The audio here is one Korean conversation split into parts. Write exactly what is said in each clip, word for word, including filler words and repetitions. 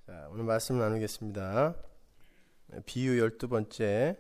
자, 오늘 말씀 나누겠습니다. 비유 열두 번째.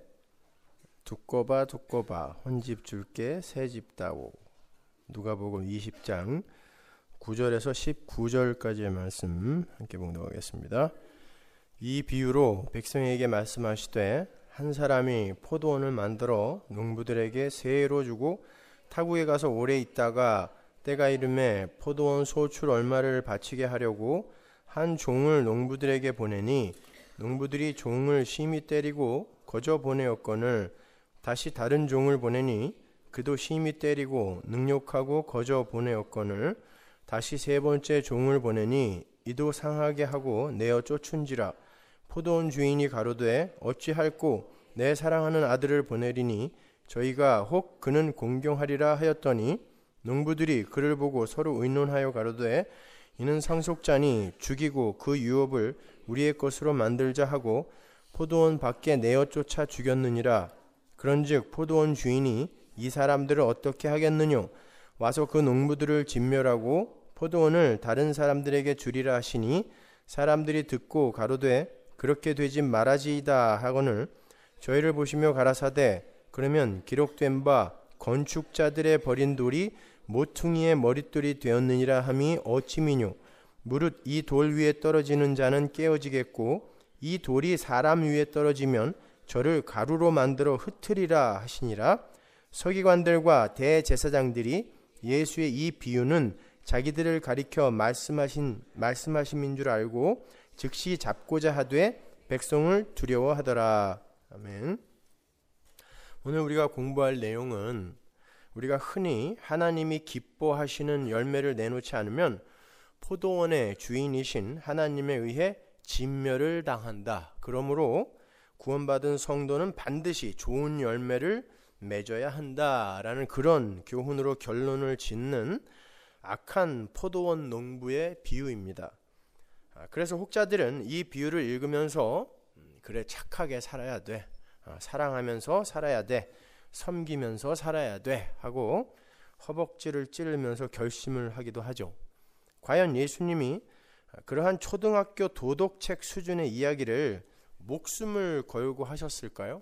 두꺼봐 두꺼봐 혼집 줄게 새집 다오. 누가복음 이십 장 구 절에서 십구 절까지의 말씀 함께 봉독하겠습니다. 이 비유로 백성에게 말씀하시되 한 사람이 포도원을 만들어 농부들에게 세로 주고 타국에 가서 오래 있다가 때가 이름에 포도원 소출 얼마를 바치게 하려고 한 종을 농부들에게 보내니 농부들이 종을 심히 때리고 거저 보내었거늘 다시 다른 종을 보내니 그도 심히 때리고 능욕하고 거저 보내었거늘 다시 세 번째 종을 보내니 이도 상하게 하고 내어 쫓은지라. 포도원 주인이 가로되 어찌할꼬 내 사랑하는 아들을 보내리니 저희가 혹 그는 공경하리라 하였더니 농부들이 그를 보고 서로 의논하여 가로되 이는 상속자니 죽이고 그 유업을 우리의 것으로 만들자 하고 포도원 밖에 내어 쫓아 죽였느니라. 그런즉 포도원 주인이 이 사람들을 어떻게 하겠느뇨? 와서 그 농부들을 진멸하고 포도원을 다른 사람들에게 주리라 하시니 사람들이 듣고 가로되 그렇게 되지 말아지이다 하거늘 저희를 보시며 가라사대 그러면 기록된 바 건축자들의 버린 돌이 모퉁이의 머릿돌이 되었느니라 함이 어찌미뇨? 무릇 이 돌 위에 떨어지는 자는 깨어지겠고 이 돌이 사람 위에 떨어지면 저를 가루로 만들어 흩으리라 하시니라. 서기관들과 대제사장들이 예수의 이 비유는 자기들을 가리켜 말씀하신 말씀하심인 줄 알고 즉시 잡고자 하되 백성을 두려워하더라. 아멘. 오늘 우리가 공부할 내용은 우리가 흔히 하나님이 기뻐하시는 열매를 내놓지 않으면 포도원의 주인이신 하나님에 의해 진멸을 당한다. 그러므로 구원받은 성도는 반드시 좋은 열매를 맺어야 한다라는 그런 교훈으로 결론을 짓는 악한 포도원 농부의 비유입니다. 그래서 혹자들은 이 비유를 읽으면서 그래 착하게 살아야 돼, 사랑하면서 살아야 돼, 섬기면서 살아야 돼 하고 허벅지를 찌르면서 결심을 하기도 하죠. 과연 예수님이 그러한 초등학교 도덕책 수준의 이야기를 목숨을 걸고 하셨을까요?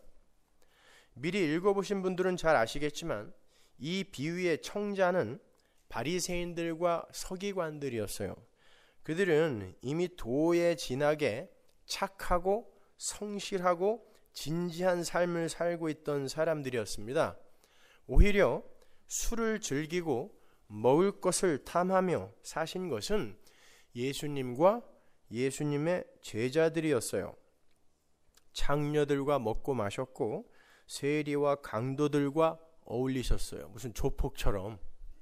미리 읽어보신 분들은 잘 아시겠지만 이 비유의 청자는 바리새인들과 서기관들이었어요. 그들은 이미 도에 지나게 착하고 성실하고 진지한 삶을 살고 있던 사람들이었습니다. 오히려 술을 즐기고 먹을 것을 탐하며 사신 것은 예수님과 예수님의 제자들이었어요. 창녀들과 먹고 마셨고 세리와 강도들과 어울리셨어요. 무슨 조폭처럼.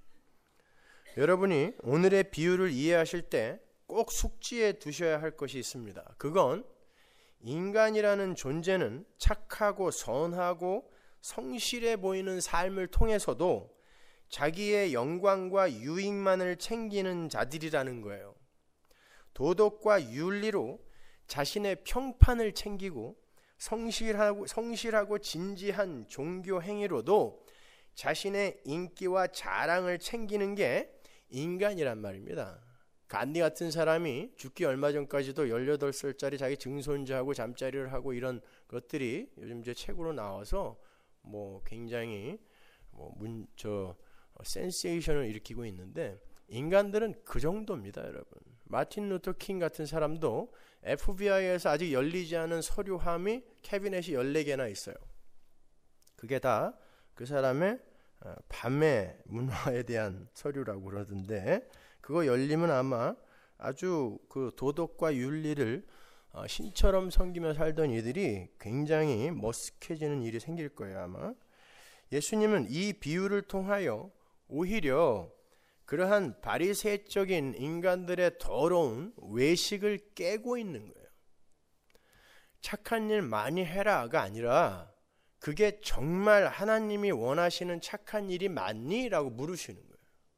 여러분이 오늘의 비유를 이해하실 때 꼭 숙지해 두셔야 할 것이 있습니다. 그건 인간이라는 존재는 착하고 선하고 성실해 보이는 삶을 통해서도 자기의 영광과 유익만을 챙기는 자들이라는 거예요. 도덕과 윤리로 자신의 평판을 챙기고 성실하고, 성실하고 진지한 종교 행위로도 자신의 인기와 자랑을 챙기는 게 인간이란 말입니다. 간디 같은 사람이 죽기 얼마 전까지도 열여덟 살짜리 자기 증손자하고 잠자리를 하고 이런 것들이 요즘 이제 책으로 나와서 뭐 굉장히 뭐 문, 저 센세이션을 일으키고 있는데 인간들은 그 정도입니다, 여러분. 마틴 루터 킹 같은 사람도 에프비아이에서 아직 열리지 않은 서류함이 캐비넷이 열네 개나 있어요. 그게 다 그 사람의 밤의 문화에 대한 서류라고 그러던데 그거 열리면 아마 아주 그 도덕과 윤리를 신처럼 섬기며 살던 이들이 굉장히 머쓱해지는 일이 생길 거예요, 아마. 예수님은 이 비유를 통하여 오히려 그러한 바리새적인 인간들의 더러운 외식을 깨고 있는 거예요. 착한 일 많이 해라가 아니라 그게 정말 하나님이 원하시는 착한 일이 맞니? 라고 물으시는 거예요.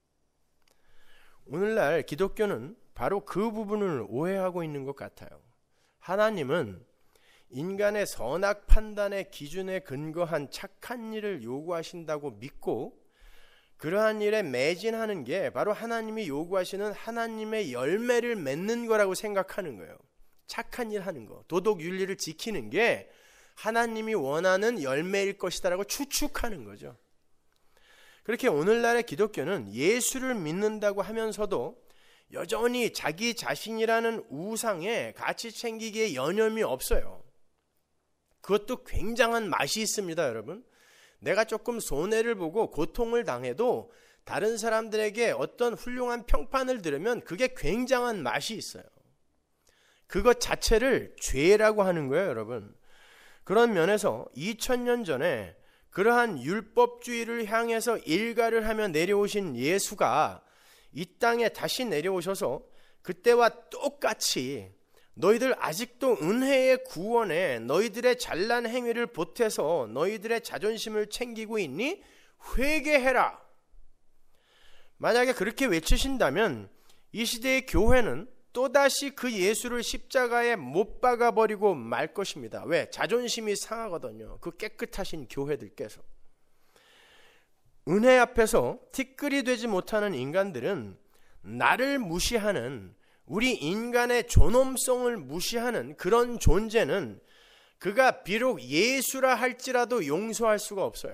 오늘날 기독교는 바로 그 부분을 오해하고 있는 것 같아요. 하나님은 인간의 선악 판단의 기준에 근거한 착한 일을 요구하신다고 믿고 그러한 일에 매진하는 게 바로 하나님이 요구하시는 하나님의 열매를 맺는 거라고 생각하는 거예요. 착한 일 하는 거, 도덕 윤리를 지키는 게 하나님이 원하는 열매일 것이다라고 추측하는 거죠. 그렇게 오늘날의 기독교는 예수를 믿는다고 하면서도 여전히 자기 자신이라는 우상에 가치 챙기기에 여념이 없어요. 그것도 굉장한 맛이 있습니다, 여러분. 내가 조금 손해를 보고 고통을 당해도 다른 사람들에게 어떤 훌륭한 평판을 들으면 그게 굉장한 맛이 있어요. 그것 자체를 죄라고 하는 거예요, 여러분. 그런 면에서 이천 년 전에 그러한 율법주의를 향해서 일가를 하며 내려오신 예수가 이 땅에 다시 내려오셔서 그때와 똑같이 너희들 아직도 은혜의 구원에 너희들의 잘난 행위를 보태서 너희들의 자존심을 챙기고 있니? 회개해라. 만약에 그렇게 외치신다면 이 시대의 교회는 또다시 그 예수를 십자가에 못 박아버리고 말 것입니다. 왜? 자존심이 상하거든요. 그 깨끗하신 교회들께서. 은혜 앞에서 티끌이 되지 못하는 인간들은 나를 무시하는, 우리 인간의 존엄성을 무시하는 그런 존재는 그가 비록 예수라 할지라도 용서할 수가 없어요.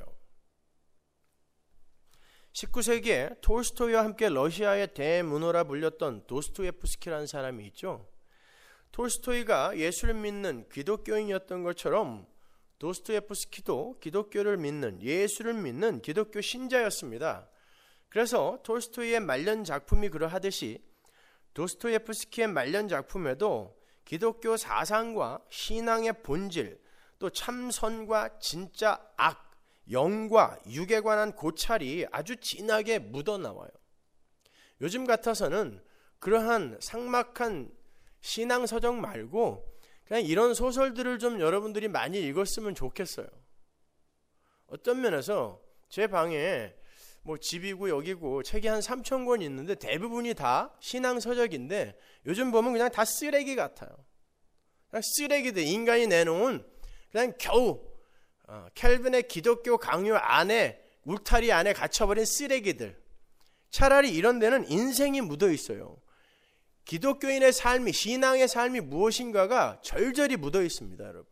십구 세기에 톨스토이와 함께 러시아의 대문호라 불렸던 도스토옙스키라는 사람이 있죠. 톨스토이가 예수를 믿는 기독교인이었던 것처럼 도스토옙스키도 기독교를 믿는, 예수를 믿는 기독교 신자였습니다. 그래서 톨스토이의 말년 작품이 그러하듯이 도스토옙스키의 말년 작품에도 기독교 사상과 신앙의 본질, 또 참선과 진짜 악, 영과 육에 관한 고찰이 아주 진하게 묻어나와요. 요즘 같아서는 그러한 삭막한 신앙서적 말고 그냥 이런 소설들을 좀 여러분들이 많이 읽었으면 좋겠어요. 어떤 면에서 제 방에 뭐 집이고 여기고 책이 한 삼천 권 있는데 대부분이 다 신앙서적인데 요즘 보면 그냥 다 쓰레기 같아요. 그냥 쓰레기들, 인간이 내놓은 그냥 겨우 어, 켈빈의 기독교 강요 안에, 울타리 안에 갇혀버린 쓰레기들. 차라리 이런 데는 인생이 묻어 있어요. 기독교인의 삶이, 신앙의 삶이 무엇인가가 절절히 묻어 있습니다, 여러분.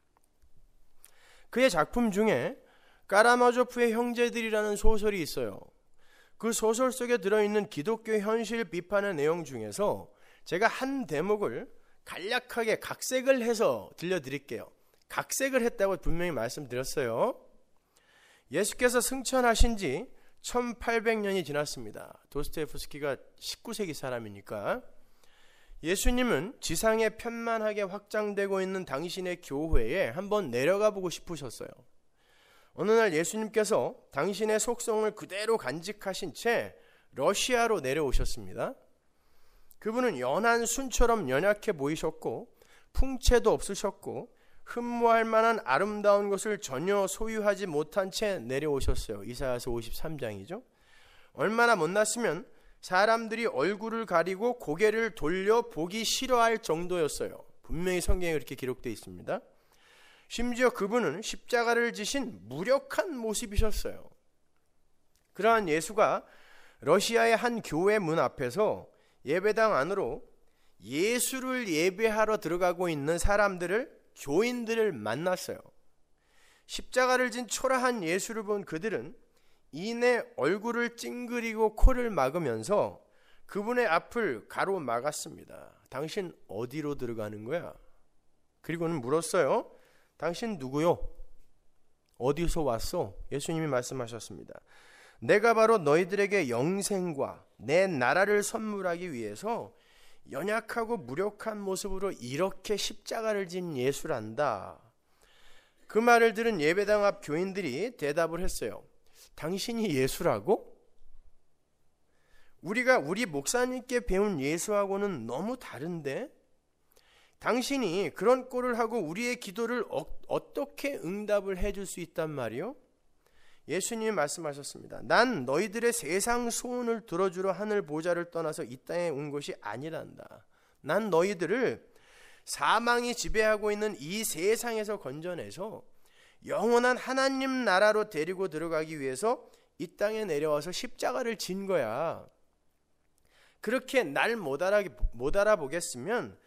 그의 작품 중에 까라마조프의 형제들이라는 소설이 있어요. 그 소설 속에 들어있는 기독교 현실 비판의 내용 중에서 제가 한 대목을 간략하게 각색을 해서 들려드릴게요. 각색을 했다고 분명히 말씀드렸어요. 예수께서 승천하신 지 천팔백 년이 지났습니다. 도스토옙스키가 십구 세기 사람이니까. 예수님은 지상에 편만하게 확장되고 있는 당신의 교회에 한번 내려가 보고 싶으셨어요. 어느 날 예수님께서 당신의 속성을 그대로 간직하신 채 러시아로 내려오셨습니다. 그분은 연한 순처럼 연약해 보이셨고 풍채도 없으셨고 흠모할 만한 아름다운 것을 전혀 소유하지 못한 채 내려오셨어요. 이사야서 오십삼 장이죠. 얼마나 못났으면 사람들이 얼굴을 가리고 고개를 돌려 보기 싫어할 정도였어요. 분명히 성경에 그렇게 기록되어 있습니다. 심지어 그분은 십자가를 지신 무력한 모습이셨어요. 그러한 예수가 러시아의 한 교회 문 앞에서 예배당 안으로 예수를 예배하러 들어가고 있는 사람들을, 교인들을 만났어요. 십자가를 진 초라한 예수를 본 그들은 이내 얼굴을 찡그리고 코를 막으면서 그분의 앞을 가로막았습니다. 당신 어디로 들어가는 거야? 그리고는 물었어요. 당신 누구요? 어디서 왔어? 예수님이 말씀하셨습니다. 내가 바로 너희들에게 영생과 내 나라를 선물하기 위해서 연약하고 무력한 모습으로 이렇게 십자가를 진 예수란다. 그 말을 들은 예배당 앞 교인들이 대답을 했어요. 당신이 예수라고? 우리가 우리 목사님께 배운 예수하고는 너무 다른데? 당신이 그런 꼴을 하고 우리의 기도를 어, 어떻게 응답을 해줄 수 있단 말이요? 예수님이 말씀하셨습니다. 난 너희들의 세상 소원을 들어주러 하늘 보좌를 떠나서 이 땅에 온 것이 아니란다. 난 너희들을 사망이 지배하고 있는 이 세상에서 건져내서 영원한 하나님 나라로 데리고 들어가기 위해서 이 땅에 내려와서 십자가를 진 거야. 그렇게 날 못 알아, 못 알아보겠으면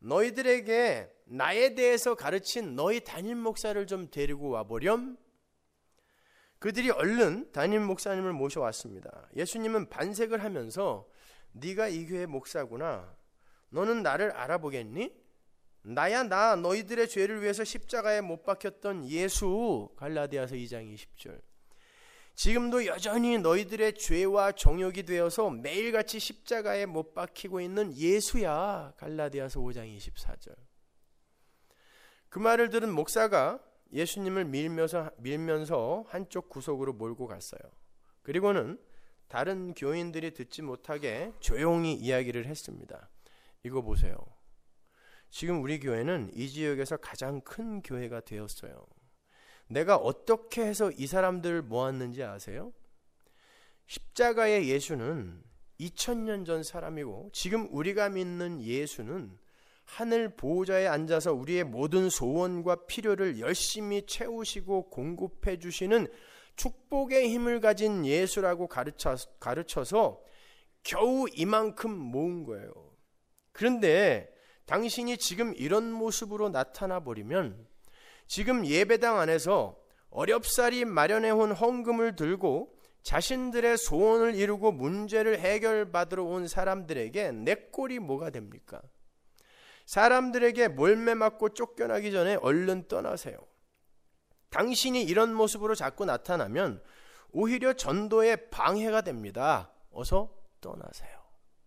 너희들에게 나에 대해서 가르친 너희 담임 목사를 좀 데리고 와보렴. 그들이 얼른 담임 목사님을 모셔왔습니다. 예수님은 반색을 하면서 네가 이 교회 목사구나. 너는 나를 알아보겠니? 나야 나 너희들의 죄를 위해서 십자가에 못 박혔던 예수. 갈라디아서 이 장 이십 절. 지금도 여전히 너희들의 죄와 정욕이 되어서 매일같이 십자가에 못 박히고 있는 예수야. 갈라디아서 오 장 이십사 절. 그 말을 들은 목사가 예수님을 밀면서, 밀면서 한쪽 구석으로 몰고 갔어요. 그리고는 다른 교인들이 듣지 못하게 조용히 이야기를 했습니다. 이거 보세요. 지금 우리 교회는 이 지역에서 가장 큰 교회가 되었어요. 내가 어떻게 해서 이 사람들을 모았는지 아세요? 십자가의 예수는 이천 년 전 사람이고 지금 우리가 믿는 예수는 하늘 보호자에 앉아서 우리의 모든 소원과 필요를 열심히 채우시고 공급해 주시는 축복의 힘을 가진 예수라고 가르쳐, 가르쳐서 겨우 이만큼 모은 거예요. 그런데 당신이 지금 이런 모습으로 나타나 버리면 지금 예배당 안에서 어렵사리 마련해온 헌금을 들고 자신들의 소원을 이루고 문제를 해결받으러 온 사람들에게 내 꼴이 뭐가 됩니까? 사람들에게 몰매 맞고 쫓겨나기 전에 얼른 떠나세요. 당신이 이런 모습으로 자꾸 나타나면 오히려 전도에 방해가 됩니다. 어서 떠나세요.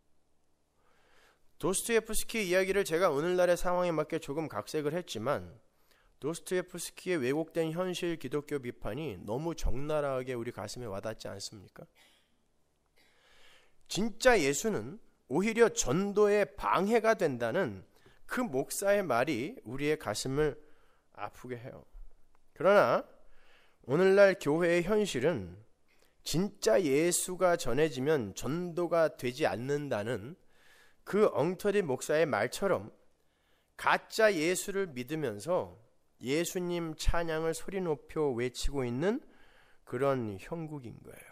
도스토옙스키 이야기를 제가 오늘날의 상황에 맞게 조금 각색을 했지만 도스토옙스키의 왜곡된 현실 기독교 비판이 너무 적나라하게 우리 가슴에 와닿지 않습니까? 진짜 예수는 오히려 전도에 방해가 된다는 그 목사의 말이 우리의 가슴을 아프게 해요. 그러나 오늘날 교회의 현실은 진짜 예수가 전해지면 전도가 되지 않는다는 그 엉터리 목사의 말처럼 가짜 예수를 믿으면서 예수님 찬양을 소리 높여 외치고 있는 그런 형국인 거예요.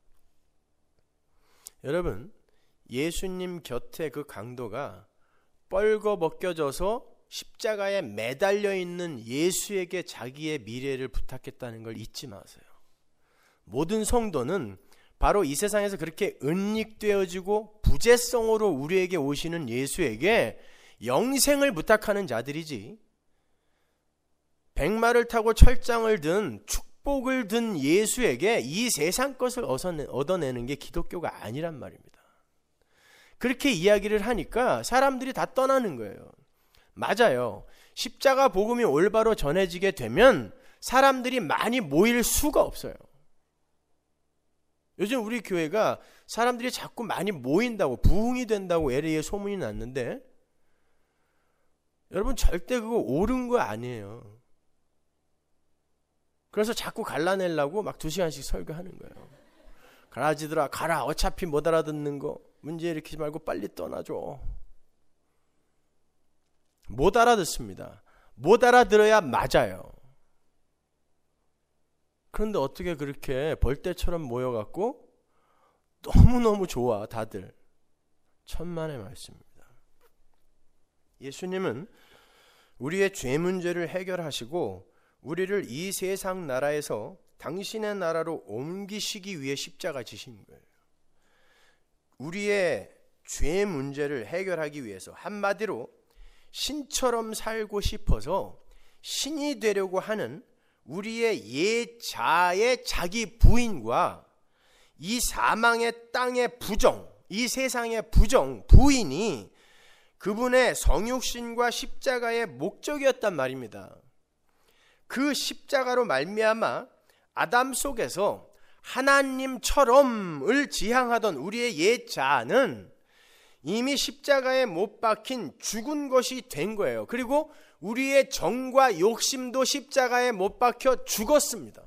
여러분, 예수님 곁에 그 강도가 뻘거벗겨져서 십자가에 매달려 있는 예수에게 자기의 미래를 부탁했다는 걸 잊지 마세요. 모든 성도는 바로 이 세상에서 그렇게 은닉되어지고 부재성으로 우리에게 오시는 예수에게 영생을 부탁하는 자들이지, 백마를 타고 철장을 든 축복을 든 예수에게 이 세상 것을 얻어내는 게 기독교가 아니란 말입니다. 그렇게 이야기를 하니까 사람들이 다 떠나는 거예요. 맞아요. 십자가 복음이 올바로 전해지게 되면 사람들이 많이 모일 수가 없어요. 요즘 우리 교회가 사람들이 자꾸 많이 모인다고, 부흥이 된다고 엘에이에 소문이 났는데 여러분, 절대 그거 옳은 거 아니에요. 그래서 자꾸 갈라내려고 막 두 시간씩 설교하는 거예요. 가라지들아 가라, 어차피 못 알아듣는 거 문제 일으키지 말고 빨리 떠나줘. 못 알아듣습니다. 못 알아들어야 맞아요. 그런데 어떻게 그렇게 벌떼처럼 모여갖고 너무너무 좋아 다들. 천만의 말씀입니다. 예수님은 우리의 죄 문제를 해결하시고 우리를 이 세상 나라에서 당신의 나라로 옮기시기 위해 십자가 지신 거예요. 우리의 죄 문제를 해결하기 위해서, 한마디로 신처럼 살고 싶어서 신이 되려고 하는 우리의 옛자의 자기 부인과 이 사망의 땅의 부정, 이 세상의 부정, 부인이 그분의 성육신과 십자가의 목적이었단 말입니다. 그 십자가로 말미암아 아담 속에서 하나님처럼을 지향하던 우리의 옛자는 이미 십자가에 못 박힌 죽은 것이 된 거예요. 그리고 우리의 정과 욕심도 십자가에 못 박혀 죽었습니다.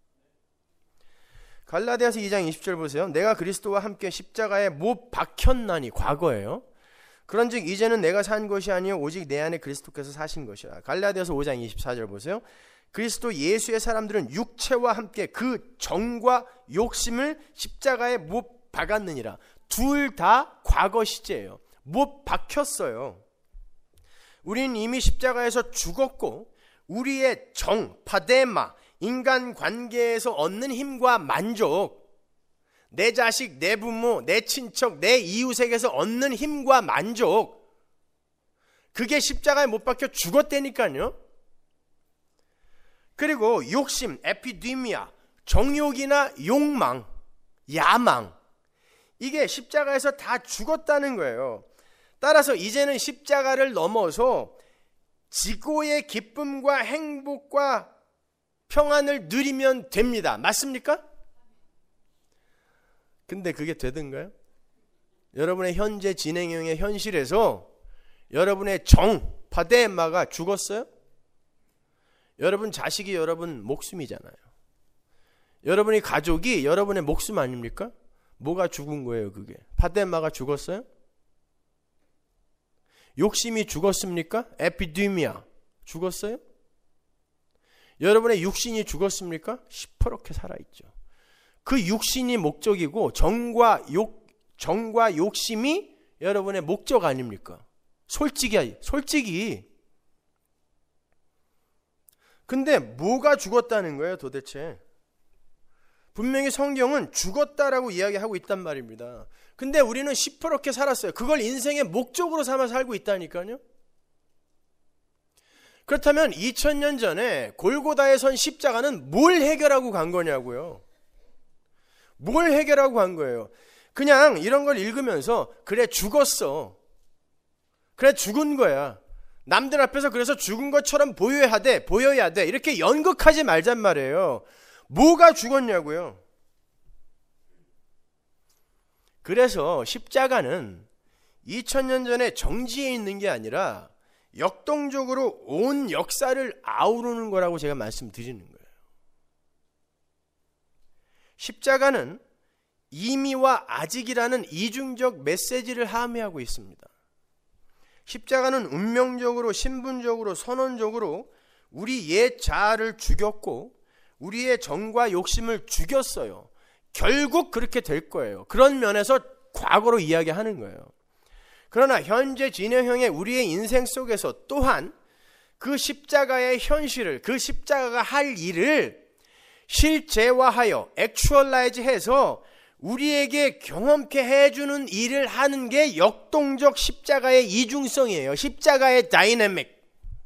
갈라디아서 이 장 이십 절 보세요. 내가 그리스도와 함께 십자가에 못 박혔나니, 과거예요. 그런즉 이제는 내가 산 것이 아니요 오직 내 안에 그리스도께서 사신 것이라. 갈라디아서 오 장 이십사 절 보세요. 그리스도 예수의 사람들은 육체와 함께 그 정과 욕심을 십자가에 못 박았느니라. 둘 다 과거 시제예요. 못 박혔어요. 우리는 이미 십자가에서 죽었고 우리의 정, 파데마, 인간관계에서 얻는 힘과 만족, 내 자식, 내 부모, 내 친척, 내 이웃에게서 얻는 힘과 만족, 그게 십자가에 못 박혀 죽었다니까요. 그리고 욕심, 에피디미아, 정욕이나 욕망, 야망, 이게 십자가에서 다 죽었다는 거예요. 따라서 이제는 십자가를 넘어서 지고의 기쁨과 행복과 평안을 누리면 됩니다. 맞습니까? 근데 그게 되던가요? 여러분의 현재 진행형의 현실에서 여러분의 정, 파데마가 죽었어요? 여러분 자식이 여러분 목숨이잖아요. 여러분이 가족이 여러분의 목숨 아닙니까? 뭐가 죽은 거예요, 그게? 파데마가 죽었어요? 욕심이 죽었습니까? 에피디미아 죽었어요? 여러분의 육신이 죽었습니까? 시퍼렇게 살아있죠. 그 육신이 목적이고 정과 욕, 정과 욕심이 여러분의 목적 아닙니까? 솔직히, 솔직히. 근데 뭐가 죽었다는 거예요, 도대체? 분명히 성경은 죽었다라고 이야기하고 있단 말입니다. 근데 우리는 시퍼렇게 살았어요. 그걸 인생의 목적으로 삼아 살고 있다니까요. 그렇다면 이천 년 전에 골고다에 선 십자가는 뭘 해결하고 간 거냐고요. 뭘 해결하고 간 거예요. 그냥 이런 걸 읽으면서 그래 죽었어, 그래 죽은 거야, 남들 앞에서 그래서 죽은 것처럼 보여야 돼, 보여야 돼, 이렇게 연극하지 말잔 말이에요. 뭐가 죽었냐고요. 그래서 십자가는 이천 년 전에 정지해 있는 게 아니라 역동적으로 온 역사를 아우르는 거라고 제가 말씀드리는 거예요. 십자가는 이미와 아직이라는 이중적 메시지를 함의하고 있습니다. 십자가는 운명적으로, 신분적으로, 선언적으로 우리 옛 자아를 죽였고 우리의 정과 욕심을 죽였어요. 결국 그렇게 될 거예요. 그런 면에서 과거로 이야기하는 거예요. 그러나 현재 진행형의 우리의 인생 속에서 또한 그 십자가의 현실을, 그 십자가가 할 일을 실제화하여 액츄얼라이즈 해서 우리에게 경험케 해주는 일을 하는 게 역동적 십자가의 이중성이에요. 십자가의 다이내믹.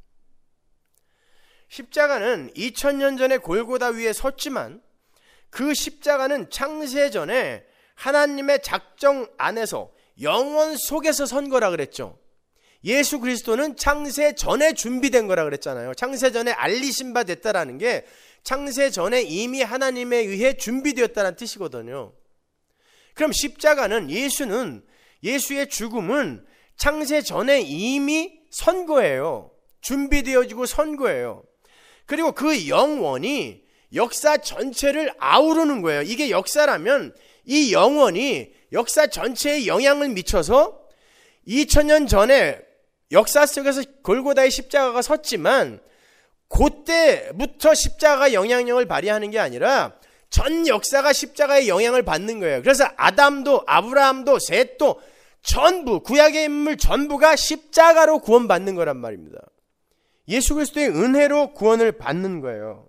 십자가는 이천 년 전에 골고다 위에 섰지만 그 십자가는 창세 전에 하나님의 작정 안에서 영원 속에서 선 거라 그랬죠. 예수 그리스도는 창세 전에 준비된 거라 그랬잖아요. 창세 전에 알리신 바 됐다라는 게 창세 전에 이미 하나님에 의해 준비되었다는 뜻이거든요. 그럼 십자가는, 예수는, 예수의 죽음은 창세 전에 이미 선 거예요. 준비되어지고 선 거예요. 그리고 그 영원이 역사 전체를 아우르는 거예요. 이게 역사라면 이 영원이 역사 전체에 영향을 미쳐서 이천 년 전에 역사 속에서 골고다의 십자가가 섰지만 그때부터 십자가가 영향력을 발휘하는 게 아니라 전 역사가 십자가의 영향을 받는 거예요. 그래서 아담도, 아브라함도, 셋도 전부, 구약의 인물 전부가 십자가로 구원받는 거란 말입니다. 예수 그리스도의 은혜로 구원을 받는 거예요.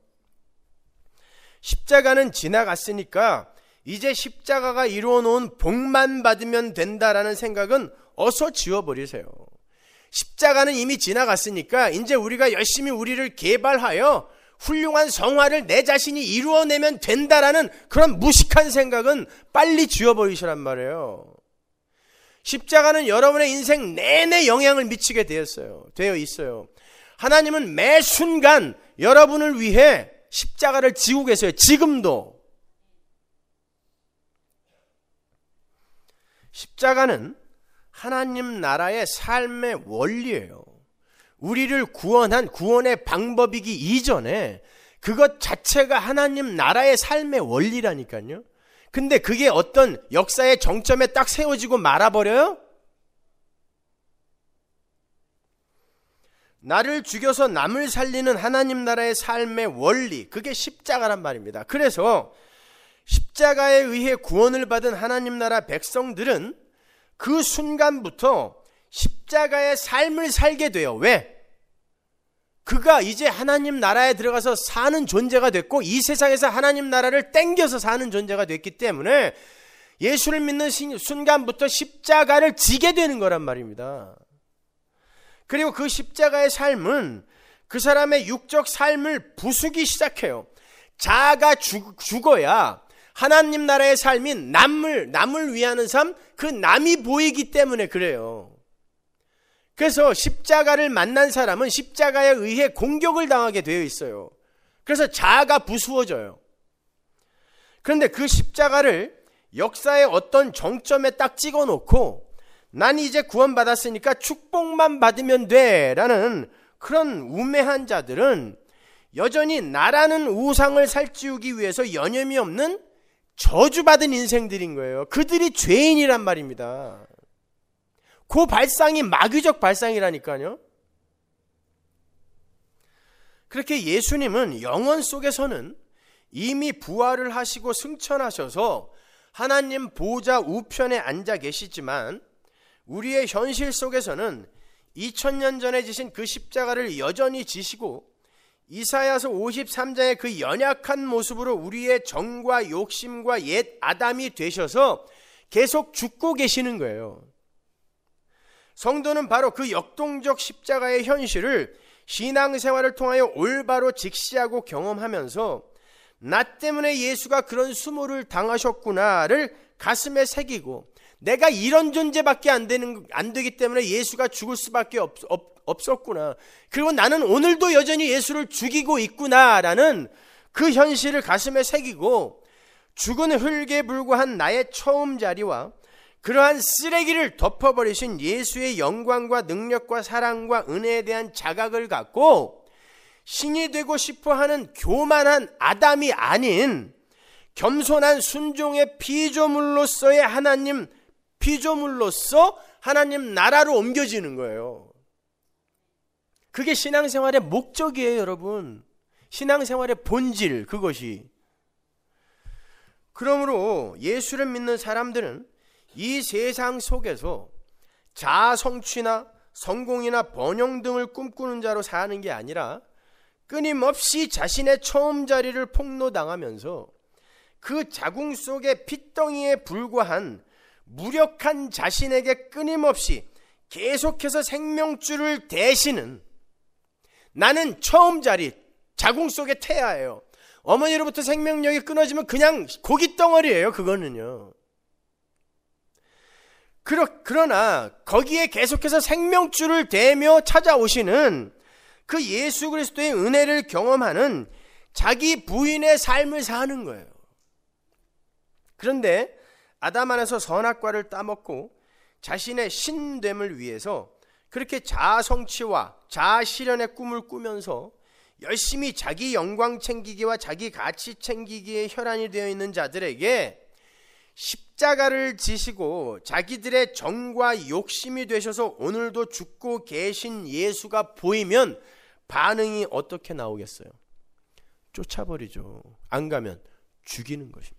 십자가는 지나갔으니까 이제 십자가가 이루어 놓은 복만 받으면 된다라는 생각은 어서 지워버리세요. 십자가는 이미 지나갔으니까 이제 우리가 열심히 우리를 개발하여 훌륭한 성화를 내 자신이 이루어내면 된다라는 그런 무식한 생각은 빨리 지워버리시란 말이에요. 십자가는 여러분의 인생 내내 영향을 미치게 되었어요. 되어 있어요. 하나님은 매 순간 여러분을 위해 십자가를 지고 계세요. 지금도. 십자가는 하나님 나라의 삶의 원리예요. 우리를 구원한 구원의 방법이기 이전에 그것 자체가 하나님 나라의 삶의 원리라니까요. 근데 그게 어떤 역사의 정점에 딱 세워지고 말아버려요? 나를 죽여서 남을 살리는 하나님 나라의 삶의 원리, 그게 십자가란 말입니다. 그래서 십자가에 의해 구원을 받은 하나님 나라 백성들은 그 순간부터 십자가의 삶을 살게 돼요. 왜? 그가 이제 하나님 나라에 들어가서 사는 존재가 됐고 이 세상에서 하나님 나라를 땡겨서 사는 존재가 됐기 때문에 예수를 믿는 순간부터 십자가를 지게 되는 거란 말입니다. 그리고 그 십자가의 삶은 그 사람의 육적 삶을 부수기 시작해요. 자아가 죽, 죽어야 하나님 나라의 삶이 남을, 남을 위하는 삶, 그 남이 보이기 때문에 그래요. 그래서 십자가를 만난 사람은 십자가에 의해 공격을 당하게 되어 있어요. 그래서 자아가 부수어져요. 그런데 그 십자가를 역사의 어떤 정점에 딱 찍어놓고 난 이제 구원받았으니까 축복만 받으면 돼 라는 그런 우매한 자들은 여전히 나라는 우상을 살찌우기 위해서 여념이 없는 저주받은 인생들인 거예요. 그들이 죄인이란 말입니다. 그 발상이 마귀적 발상이라니까요. 그렇게 예수님은 영원 속에서는 이미 부활을 하시고 승천하셔서 하나님 보좌 우편에 앉아 계시지만 우리의 현실 속에서는 이천 년 전에 지신 그 십자가를 여전히 지시고 이사야서 오십삼 장의 그 연약한 모습으로 우리의 정과 욕심과 옛 아담이 되셔서 계속 죽고 계시는 거예요. 성도는 바로 그 역동적 십자가의 현실을 신앙생활을 통하여 올바로 직시하고 경험하면서 나 때문에 예수가 그런 수모를 당하셨구나를 가슴에 새기고 내가 이런 존재밖에 안 되는, 안 되기 때문에 예수가 죽을 수밖에 없, 없, 없었구나. 그리고 나는 오늘도 여전히 예수를 죽이고 있구나라는 그 현실을 가슴에 새기고 죽은 흙에 불과한 나의 처음 자리와 그러한 쓰레기를 덮어버리신 예수의 영광과 능력과 사랑과 은혜에 대한 자각을 갖고 신이 되고 싶어하는 교만한 아담이 아닌 겸손한 순종의 피조물로서의 하나님 피조물로서 하나님 나라로 옮겨지는 거예요. 그게 신앙생활의 목적이에요, 여러분. 신앙생활의 본질, 그것이. 그러므로 예수를 믿는 사람들은 이 세상 속에서 자아 성취나 성공이나 번영 등을 꿈꾸는 자로 사는 게 아니라 끊임없이 자신의 처음 자리를 폭로당하면서 그 자궁 속의 핏덩이에 불과한 무력한 자신에게 끊임없이 계속해서 생명줄을 대시는 나는 처음 자리, 자궁 속의 태아예요. 어머니로부터 생명력이 끊어지면 그냥 고깃덩어리예요, 그거는요. 그러, 그러나 거기에 계속해서 생명줄을 대며 찾아오시는 그 예수 그리스도의 은혜를 경험하는 자기 부인의 삶을 사는 거예요. 그런데 아담 안에서 선악과를 따먹고 자신의 신됨을 위해서 그렇게 자아 성취와 자아 실현의 꿈을 꾸면서 열심히 자기 영광 챙기기와 자기 가치 챙기기에 혈안이 되어 있는 자들에게 십자가를 지시고 자기들의 정과 욕심이 되셔서 오늘도 죽고 계신 예수가 보이면 반응이 어떻게 나오겠어요? 쫓아버리죠. 안 가면 죽이는 것입니다.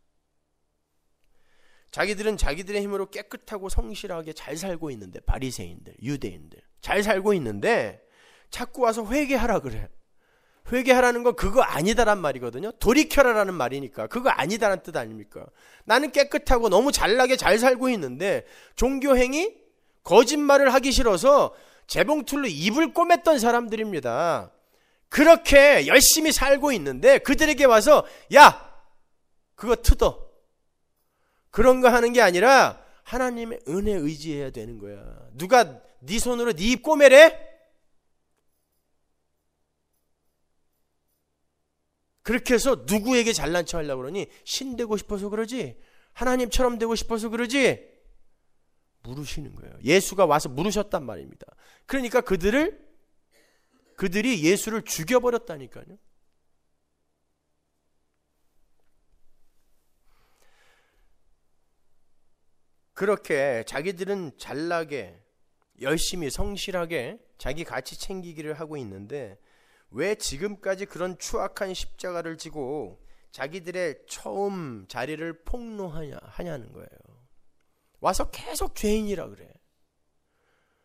자기들은 자기들의 힘으로 깨끗하고 성실하게 잘 살고 있는데, 바리새인들, 유대인들 잘 살고 있는데 자꾸 와서 회개하라 그래. 회개하라는 건 그거 아니다란 말이거든요. 돌이켜라라는 말이니까 그거 아니다란 뜻 아닙니까? 나는 깨끗하고 너무 잘나게 잘 살고 있는데 종교행위, 거짓말을 하기 싫어서 재봉틀로 입을 꼬맸던 사람들입니다. 그렇게 열심히 살고 있는데 그들에게 와서 야, 그거 트더. 그런 거 하는 게 아니라 하나님의 은혜 의지해야 되는 거야. 누가 네 손으로 네 입 꼬매래? 그렇게 해서 누구에게 잘난 척 하려고 그러니? 신 되고 싶어서 그러지? 하나님처럼 되고 싶어서 그러지? 물으시는 거예요. 예수가 와서 물으셨단 말입니다. 그러니까 그들을 그들이 예수를 죽여버렸다니까요. 그렇게 자기들은 잘나게 열심히 성실하게 자기 가치 챙기기를 하고 있는데 왜 지금까지 그런 추악한 십자가를 지고 자기들의 처음 자리를 폭로하냐 하냐는 거예요. 와서 계속 죄인이라 그래.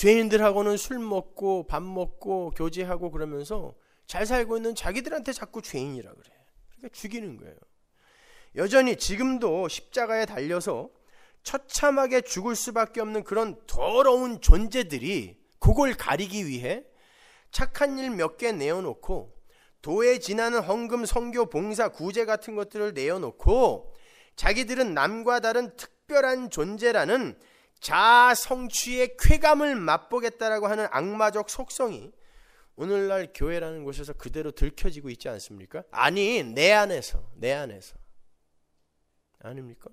죄인들하고는 술 먹고 밥 먹고 교제하고 그러면서 잘 살고 있는 자기들한테 자꾸 죄인이라 그래. 그러니까 죽이는 거예요. 여전히 지금도 십자가에 달려서 처참하게 죽을 수밖에 없는 그런 더러운 존재들이 그걸 가리기 위해 착한 일 몇 개 내어놓고 도에 지나는 헌금, 선교, 봉사, 구제 같은 것들을 내어놓고 자기들은 남과 다른 특별한 존재라는 자아 성취의 쾌감을 맛보겠다라고 하는 악마적 속성이 오늘날 교회라는 곳에서 그대로 들켜지고 있지 않습니까? 아니, 내 안에서, 내 안에서. 아닙니까?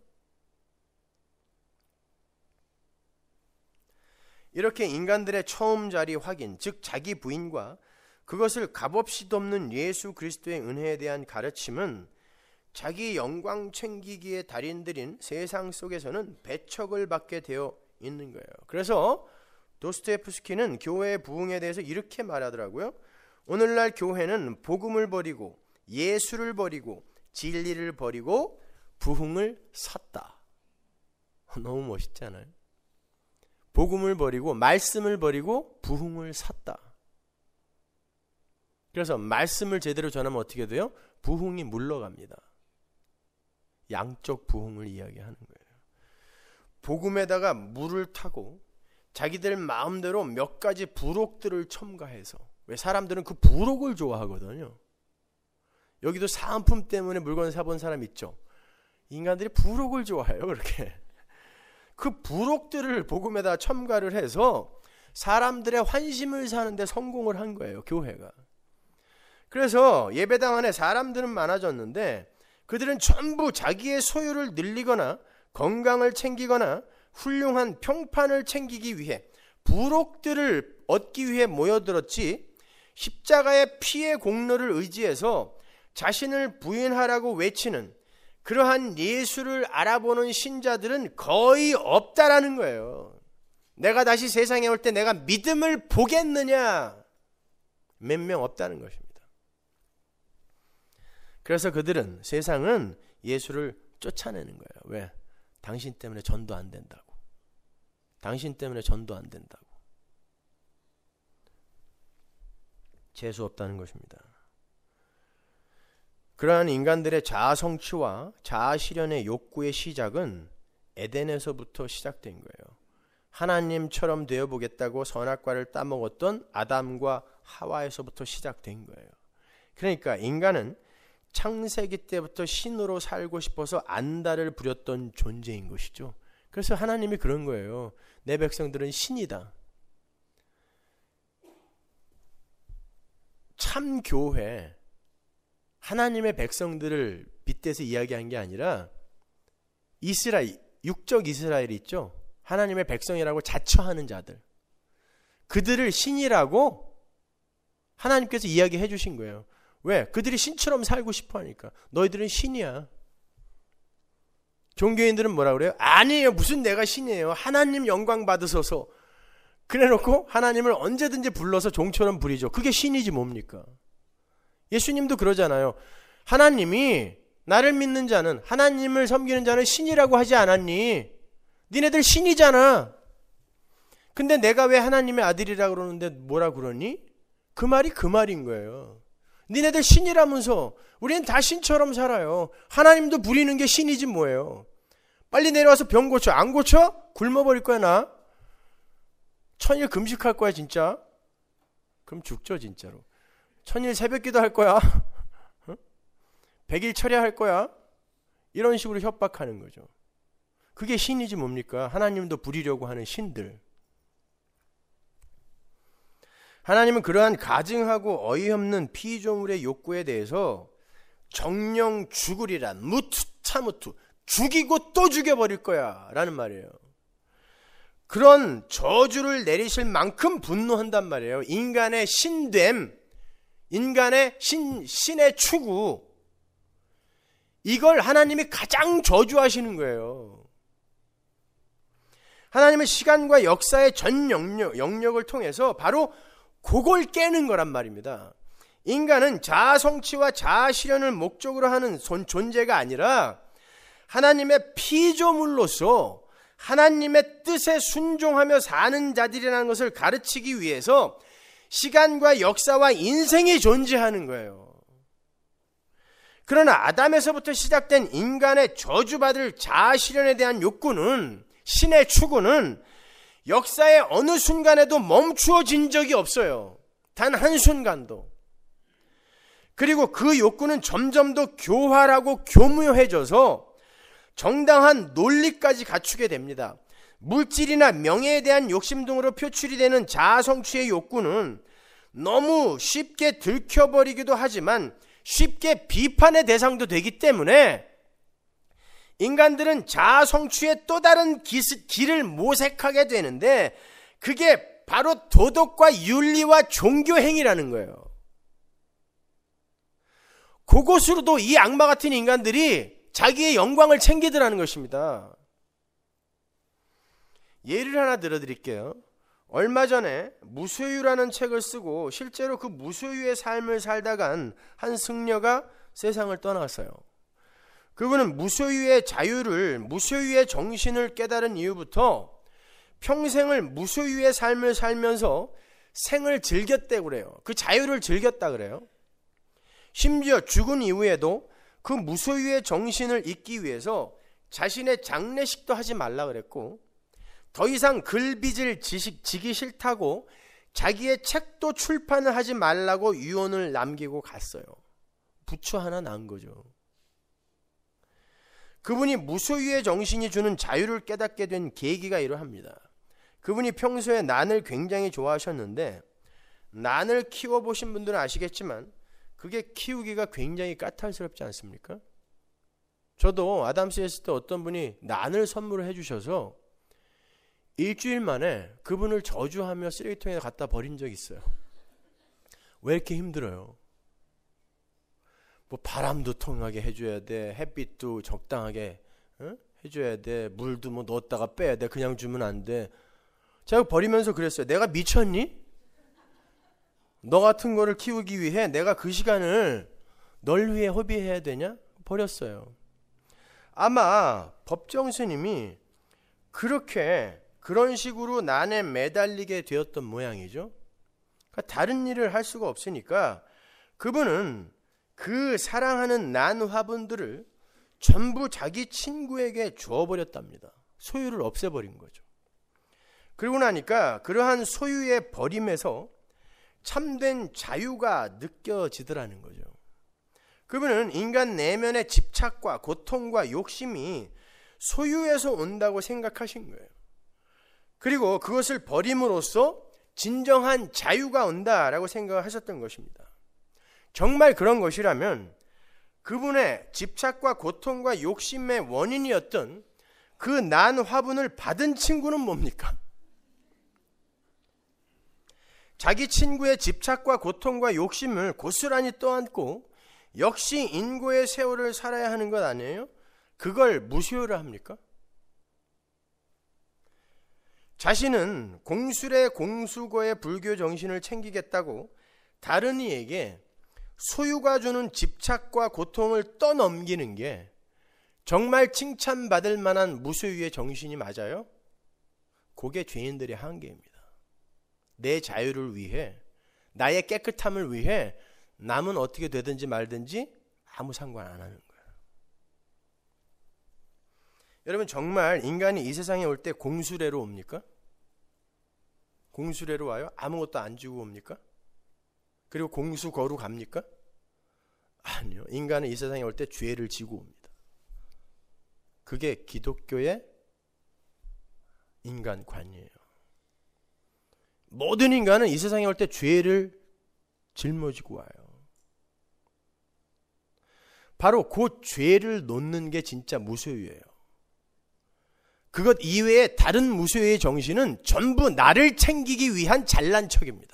이렇게 인간들의 처음 자리 확인, 즉 자기 부인과 그것을 값없이 돕는 예수 그리스도의 은혜에 대한 가르침은 자기 영광 챙기기의 달인들인 세상 속에서는 배척을 받게 되어 있는 거예요. 그래서 도스토옙스키는 교회의 부흥에 대해서 이렇게 말하더라고요. 오늘날 교회는 복음을 버리고 예수를 버리고 진리를 버리고 부흥을 샀다. 너무 멋있잖아요. 복음을 버리고 말씀을 버리고 부흥을 샀다. 그래서 말씀을 제대로 전하면 어떻게 돼요? 부흥이 물러갑니다. 양적 부흥을 이야기하는 거예요. 복음에다가 물을 타고 자기들 마음대로 몇 가지 부록들을 첨가해서, 왜 사람들은 그 부록을 좋아하거든요. 여기도 사은품 때문에 물건 사본 사람 있죠. 인간들이 부록을 좋아해요. 그렇게 그 부록들을 복음에다 첨가를 해서 사람들의 환심을 사는데 성공을 한 거예요, 교회가. 그래서 예배당 안에 사람들은 많아졌는데 그들은 전부 자기의 소유를 늘리거나 건강을 챙기거나 훌륭한 평판을 챙기기 위해 부록들을 얻기 위해 모여들었지, 십자가의 피의 공로를 의지해서 자신을 부인하라고 외치는 그러한 예수를 알아보는 신자들은 거의 없다라는 거예요. 내가 다시 세상에 올 때 내가 믿음을 보겠느냐? 몇 명 없다는 것입니다. 그래서 그들은, 세상은 예수를 쫓아내는 거예요. 왜? 당신 때문에 전도 안 된다고. 당신 때문에 전도 안 된다고. 재수 없다는 것입니다. 그러한 인간들의 자아 성취와 자아 실현의 욕구의 시작은 에덴에서부터 시작된 거예요. 하나님처럼 되어보겠다고 선악과를 따먹었던 아담과 하와에서부터 시작된 거예요. 그러니까 인간은 창세기 때부터 신으로 살고 싶어서 안달을 부렸던 존재인 것이죠. 그래서 하나님이 그런 거예요. 내 백성들은 신이다. 참 교회, 하나님의 백성들을 빗대서 이야기한 게 아니라 이스라엘, 육적 이스라엘이 있죠. 하나님의 백성이라고 자처하는 자들, 그들을 신이라고 하나님께서 이야기해 주신 거예요. 왜? 그들이 신처럼 살고 싶어 하니까. 너희들은 신이야. 종교인들은 뭐라 그래요? 아니에요. 무슨 내가 신이에요. 하나님 영광 받으소서. 그래놓고 하나님을 언제든지 불러서 종처럼 부리죠. 그게 신이지 뭡니까? 예수님도 그러잖아요. 하나님이 나를 믿는 자는, 하나님을 섬기는 자는 신이라고 하지 않았니? 니네들 신이잖아. 근데 내가 왜 하나님의 아들이라고 그러는데 뭐라 그러니? 그 말이 그 말인 거예요. 니네들 신이라면서 우리는 다 신처럼 살아요. 하나님도 부리는 게 신이지 뭐예요. 빨리 내려와서 병 고쳐. 안 고쳐? 굶어버릴 거야 나. 천일 금식할 거야 진짜. 그럼 죽죠 진짜로. 천일 새벽기도 할 거야. 백일 철야할 거야. 이런 식으로 협박하는 거죠. 그게 신이지 뭡니까? 하나님도 부리려고 하는 신들. 하나님은 그러한 가증하고 어이없는 피조물의 욕구에 대해서 정령 죽으리란, 무투차무투, 죽이고 또 죽여버릴 거야 라는 말이에요. 그런 저주를 내리실 만큼 분노한단 말이에요. 인간의 신됨, 인간의 신, 신의 추구, 이걸 하나님이 가장 저주하시는 거예요. 하나님은 시간과 역사의 전 영역, 영역을 통해서 바로 그걸 깨는 거란 말입니다. 인간은 자아 성취와 자아 실현을 목적으로 하는 존재가 아니라 하나님의 피조물로서 하나님의 뜻에 순종하며 사는 자들이라는 것을 가르치기 위해서 시간과 역사와 인생이 존재하는 거예요. 그러나 아담에서부터 시작된 인간의 저주받을 자아 실현에 대한 욕구는, 신의 추구는 역사의 어느 순간에도 멈추어진 적이 없어요. 단 한순간도. 그리고 그 욕구는 점점 더 교활하고 교묘해져서 정당한 논리까지 갖추게 됩니다. 물질이나 명예에 대한 욕심 등으로 표출이 되는 자아 성취의 욕구는 너무 쉽게 들켜버리기도 하지만 쉽게 비판의 대상도 되기 때문에 인간들은 자아 성취의 또 다른 길을 모색하게 되는데, 그게 바로 도덕과 윤리와 종교 행위라는 거예요. 그것으로도 이 악마 같은 인간들이 자기의 영광을 챙기더라는 것입니다. 예를 하나 들어드릴게요. 얼마 전에 무소유라는 책을 쓰고 실제로 그 무소유의 삶을 살다간 한 승려가 세상을 떠났어요. 그분은 무소유의 자유를, 무소유의 정신을 깨달은 이후부터 평생을 무소유의 삶을 살면서 생을 즐겼다고 그래요. 그 자유를 즐겼다 그래요. 심지어 죽은 이후에도 그 무소유의 정신을 잊기 위해서 자신의 장례식도 하지 말라 그랬고, 더 이상 글빚을 지식, 지기 싫다고 자기의 책도 출판을 하지 말라고 유언을 남기고 갔어요. 부처 하나 난 거죠. 그분이 무소유의 정신이 주는 자유를 깨닫게 된 계기가 이러합니다. 그분이 평소에 난을 굉장히 좋아하셨는데, 난을 키워보신 분들은 아시겠지만 그게 키우기가 굉장히 까탈스럽지 않습니까? 저도 아담스에 있을 때 어떤 분이 난을 선물을 해주셔서 일주일 만에 그분을 저주하며 쓰레기통에 갖다 버린 적이 있어요. 왜 이렇게 힘들어요? 뭐 바람도 통하게 해줘야 돼, 햇빛도 적당하게 어? 해줘야 돼, 물도 뭐 넣었다가 빼야 돼, 그냥 주면 안 돼. 제가 버리면서 그랬어요. 내가 미쳤니? 너 같은 거를 키우기 위해 내가 그 시간을 널 위해 허비해야 되냐? 버렸어요. 아마 법정 스님이 그렇게 그런 식으로 난에 매달리게 되었던 모양이죠. 그러니까 다른 일을 할 수가 없으니까 그분은 그 사랑하는 난 화분들을 전부 자기 친구에게 주어버렸답니다. 소유를 없애버린 거죠. 그러고 나니까 그러한 소유의 버림에서 참된 자유가 느껴지더라는 거죠. 그분은 인간 내면의 집착과 고통과 욕심이 소유에서 온다고 생각하신 거예요. 그리고 그것을 버림으로써 진정한 자유가 온다라고 생각하셨던 것입니다. 정말 그런 것이라면 그분의 집착과 고통과 욕심의 원인이었던 그 난 화분을 받은 친구는 뭡니까? 자기 친구의 집착과 고통과 욕심을 고스란히 떠안고 역시 인고의 세월을 살아야 하는 것 아니에요? 그걸 무소유라 합니까? 자신은 공술의 공수거의 불교 정신을 챙기겠다고 다른 이에게 소유가 주는 집착과 고통을 떠넘기는 게 정말 칭찬받을 만한 무소유의 정신이 맞아요? 그게 죄인들의 한계입니다. 내 자유를 위해, 나의 깨끗함을 위해 남은 어떻게 되든지 말든지 아무 상관 안 하는 거예요. 여러분, 정말 인간이 이 세상에 올 때 공수레로 옵니까? 공수레로 와요? 아무것도 안 지고 옵니까? 그리고 공수거로 갑니까? 아니요. 인간은 이 세상에 올 때 죄를 지고 옵니다. 그게 기독교의 인간관이에요. 모든 인간은 이 세상에 올 때 죄를 짊어지고 와요. 바로 그 죄를 놓는 게 진짜 무소유예요. 그것 이외에 다른 무소유의 정신은 전부 나를 챙기기 위한 잘난 척입니다.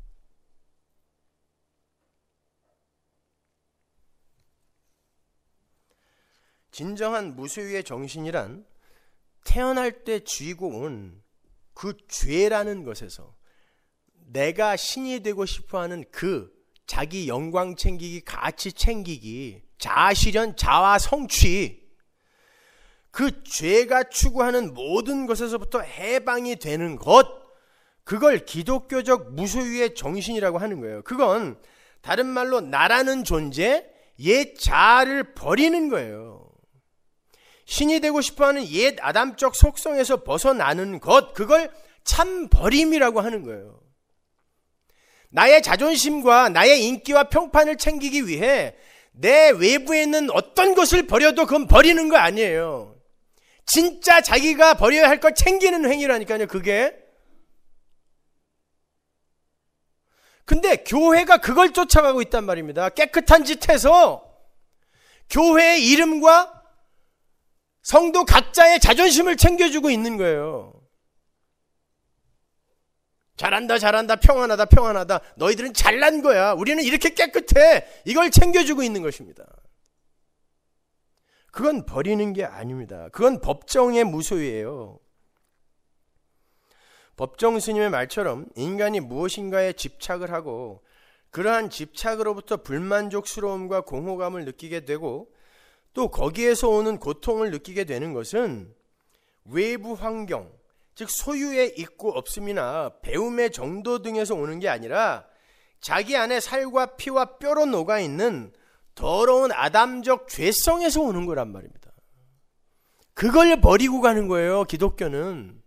진정한 무소유의 정신이란 태어날 때 쥐고 온 그 죄라는 것에서 내가 신이 되고 싶어하는 그 자기 영광 챙기기, 가치 챙기기, 자아 실현, 자아 성취, 그 죄가 추구하는 모든 것에서부터 해방이 되는 것, 그걸 기독교적 무소유의 정신이라고 하는 거예요. 그건 다른 말로 나라는 존재, 옛 자아를 버리는 거예요. 신이 되고 싶어하는 옛 아담적 속성에서 벗어나는 것, 그걸 참 버림이라고 하는 거예요. 나의 자존심과 나의 인기와 평판을 챙기기 위해 내 외부에 있는 어떤 것을 버려도 그건 버리는 거 아니에요. 진짜 자기가 버려야 할 걸 챙기는 행위라니까요, 그게. 근데 교회가 그걸 쫓아가고 있단 말입니다. 깨끗한 짓 해서 교회의 이름과 성도 각자의 자존심을 챙겨주고 있는 거예요. 잘한다 잘한다 평안하다 평안하다, 너희들은 잘난 거야, 우리는 이렇게 깨끗해, 이걸 챙겨주고 있는 것입니다. 그건 버리는 게 아닙니다. 그건 법정의 무소유예요. 법정 스님의 말처럼 인간이 무엇인가에 집착을 하고 그러한 집착으로부터 불만족스러움과 공허감을 느끼게 되고 또 거기에서 오는 고통을 느끼게 되는 것은 외부 환경, 즉 소유의 있고 없음이나 배움의 정도 등에서 오는 게 아니라 자기 안에 살과 피와 뼈로 녹아있는 더러운 아담적 죄성에서 오는 거란 말입니다. 그걸 버리고 가는 거예요, 기독교는.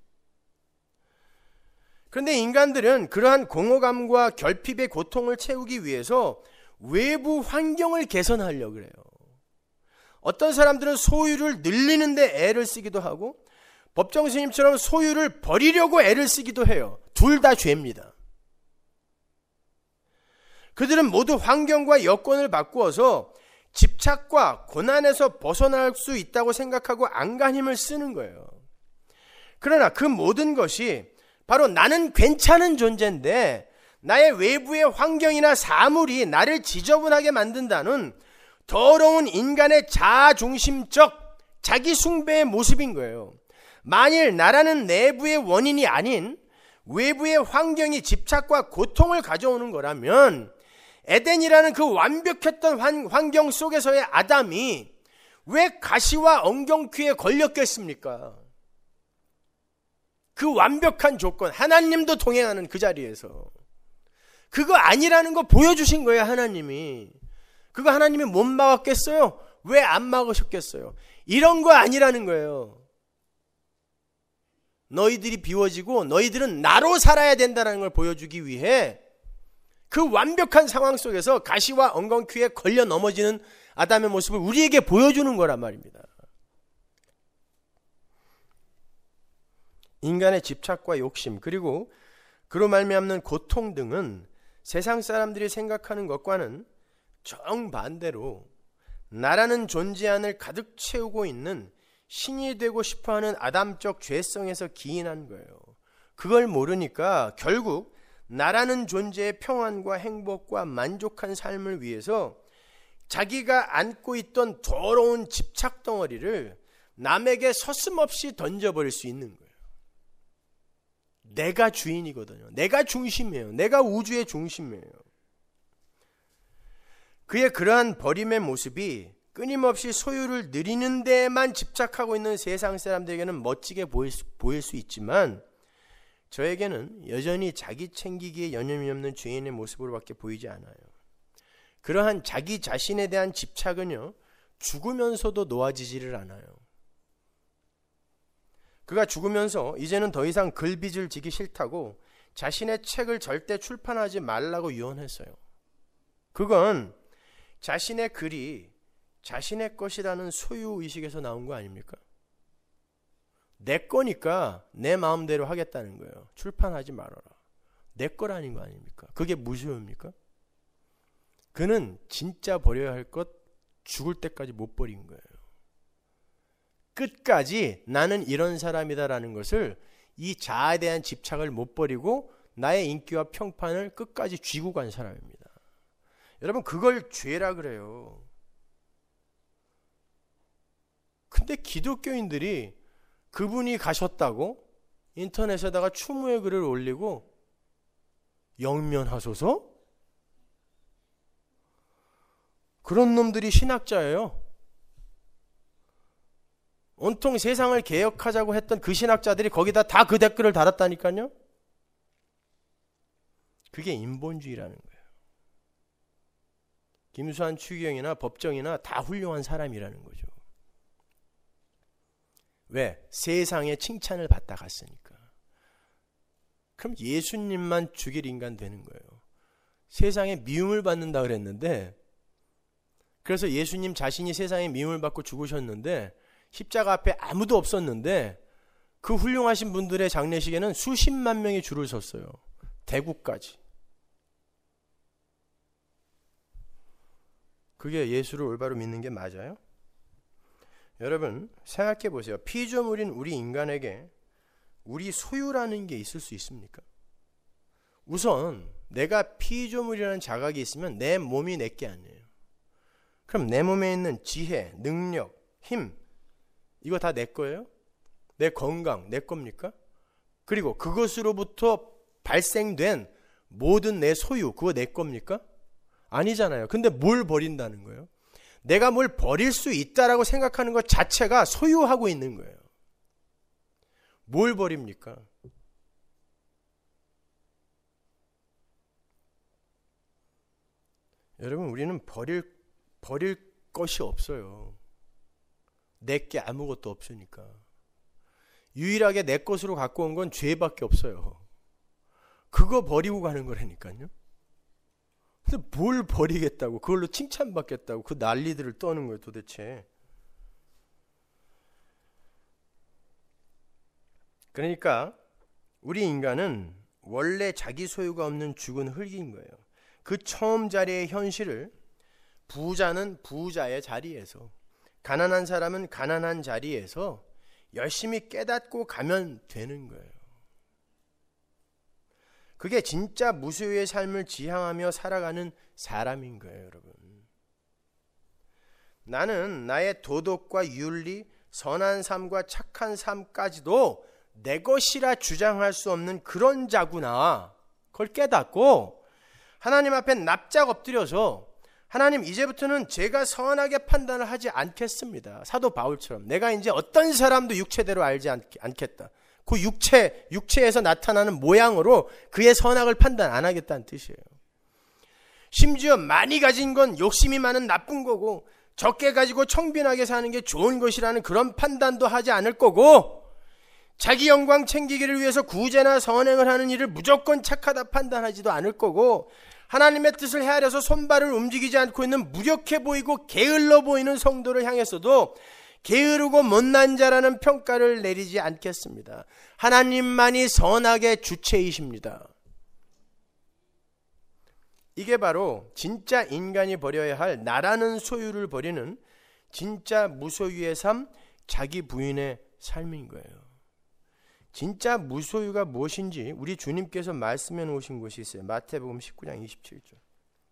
그런데 인간들은 그러한 공허감과 결핍의 고통을 채우기 위해서 외부 환경을 개선하려고 그래요. 어떤 사람들은 소유를 늘리는 데 애를 쓰기도 하고 법정 스님처럼 소유를 버리려고 애를 쓰기도 해요. 둘 다 죄입니다. 그들은 모두 환경과 여건을 바꾸어서 집착과 고난에서 벗어날 수 있다고 생각하고 안간힘을 쓰는 거예요. 그러나 그 모든 것이 바로 나는 괜찮은 존재인데 나의 외부의 환경이나 사물이 나를 지저분하게 만든다는 더러운 인간의 자아중심적 자기 숭배의 모습인 거예요. 만일 나라는 내부의 원인이 아닌 외부의 환경이 집착과 고통을 가져오는 거라면 에덴이라는 그 완벽했던 환경 속에서의 아담이 왜 가시와 엉겅퀴에 걸렸겠습니까? 그 완벽한 조건, 하나님도 동행하는 그 자리에서 그거 아니라는 거 보여주신 거예요, 하나님이. 그거 하나님이 못 막았겠어요? 왜 안 막으셨겠어요? 이런 거 아니라는 거예요. 너희들이 비워지고 너희들은 나로 살아야 된다는 걸 보여주기 위해 그 완벽한 상황 속에서 가시와 엉겅퀴에 걸려 넘어지는 아담의 모습을 우리에게 보여주는 거란 말입니다. 인간의 집착과 욕심, 그리고 그로 말미암는 고통 등은 세상 사람들이 생각하는 것과는 정반대로 나라는 존재 안을 가득 채우고 있는 신이 되고 싶어하는 아담적 죄성에서 기인한 거예요. 그걸 모르니까 결국 나라는 존재의 평안과 행복과 만족한 삶을 위해서 자기가 안고 있던 더러운 집착 덩어리를 남에게 서슴없이 던져버릴 수 있는 거예요. 내가 주인이거든요. 내가 중심이에요. 내가 우주의 중심이에요. 그의 그러한 버림의 모습이 끊임없이 소유를 누리는 데에만 집착하고 있는 세상 사람들에게는 멋지게 보일 수, 보일 수 있지만 저에게는 여전히 자기 챙기기에 여념이 없는 죄인의 모습으로밖에 보이지 않아요. 그러한 자기 자신에 대한 집착은요, 죽으면서도 놓아지지를 않아요. 그가 죽으면서 이제는 더 이상 글빚을 지기 싫다고 자신의 책을 절대 출판하지 말라고 유언했어요. 그건 자신의 글이 자신의 것이라는 소유의식에서 나온 거 아닙니까? 내 거니까 내 마음대로 하겠다는 거예요. 출판하지 말아라. 내 거라는 거 아닙니까? 그게 무소유입니까? 그는 진짜 버려야 할 것 죽을 때까지 못 버린 거예요. 끝까지 나는 이런 사람이다라는 것을, 이 자아에 대한 집착을 못 버리고 나의 인기와 평판을 끝까지 쥐고 간 사람입니다. 여러분, 그걸 죄라 그래요. 근데 기독교인들이 그분이 가셨다고 인터넷에다가 추모의 글을 올리고 영면하소서? 그런 놈들이 신학자예요. 온통 세상을 개혁하자고 했던 그 신학자들이 거기다 다 그 댓글을 달았다니까요. 그게 인본주의라는 거예요. 김수환 추기경이나 법정이나 다 훌륭한 사람이라는 거죠. 왜? 세상의 칭찬을 받다 갔으니까. 그럼 예수님만 죽일 인간 되는 거예요. 세상에 미움을 받는다 그랬는데, 그래서 예수님 자신이 세상에 미움을 받고 죽으셨는데 십자가 앞에 아무도 없었는데 그 훌륭하신 분들의 장례식에는 수십만 명이 줄을 섰어요. 대구까지. 그게 예수를 올바로 믿는 게 맞아요? 여러분 생각해 보세요. 피조물인 우리 인간에게 우리 소유라는 게 있을 수 있습니까? 우선 내가 피조물이라는 자각이 있으면 내 몸이 내 게 아니에요. 그럼 내 몸에 있는 지혜, 능력, 힘 이거 다 내 거예요? 내 건강 내 겁니까? 그리고 그것으로부터 발생된 모든 내 소유 그거 내 겁니까? 아니잖아요. 근데 뭘 버린다는 거예요? 내가 뭘 버릴 수 있다라고 생각하는 것 자체가 소유하고 있는 거예요. 뭘 버립니까? 여러분 우리는 버릴 버릴 것이 없어요. 내게 아무것도 없으니까. 유일하게 내 것으로 갖고 온 건 죄밖에 없어요. 그거 버리고 가는 거라니까요. 근데 뭘 버리겠다고, 그걸로 칭찬받겠다고 그 난리들을 떠는 거예요 도대체. 그러니까 우리 인간은 원래 자기 소유가 없는 죽은 흙인 거예요. 그 처음 자리의 현실을 부자는 부자의 자리에서, 가난한 사람은 가난한 자리에서 열심히 깨닫고 가면 되는 거예요. 그게 진짜 무소유의 삶을 지향하며 살아가는 사람인 거예요, 여러분. 나는 나의 도덕과 윤리, 선한 삶과 착한 삶까지도 내 것이라 주장할 수 없는 그런 자구나. 그걸 깨닫고 하나님 앞에 납작 엎드려서 하나님 이제부터는 제가 선하게 판단을 하지 않겠습니다. 사도 바울처럼 내가 이제 어떤 사람도 육체대로 알지 않겠다. 그 육체, 육체에서 나타나는 모양으로 그의 선악을 판단 안 하겠다는 뜻이에요. 심지어 많이 가진 건 욕심이 많은 나쁜 거고 적게 가지고 청빈하게 사는 게 좋은 것이라는 그런 판단도 하지 않을 거고, 자기 영광 챙기기를 위해서 구제나 선행을 하는 일을 무조건 착하다 판단하지도 않을 거고, 하나님의 뜻을 헤아려서 손발을 움직이지 않고 있는 무력해 보이고 게을러 보이는 성도를 향해서도 게으르고 못난 자라는 평가를 내리지 않겠습니다. 하나님만이 선악의 주체이십니다. 이게 바로 진짜 인간이 버려야 할 나라는 소유를 버리는 진짜 무소유의 삶, 자기 부인의 삶인 거예요. 진짜 무소유가 무엇인지 우리 주님께서 말씀해 놓으신 것이 있어요. 마태복음 십구 장 이십칠 절.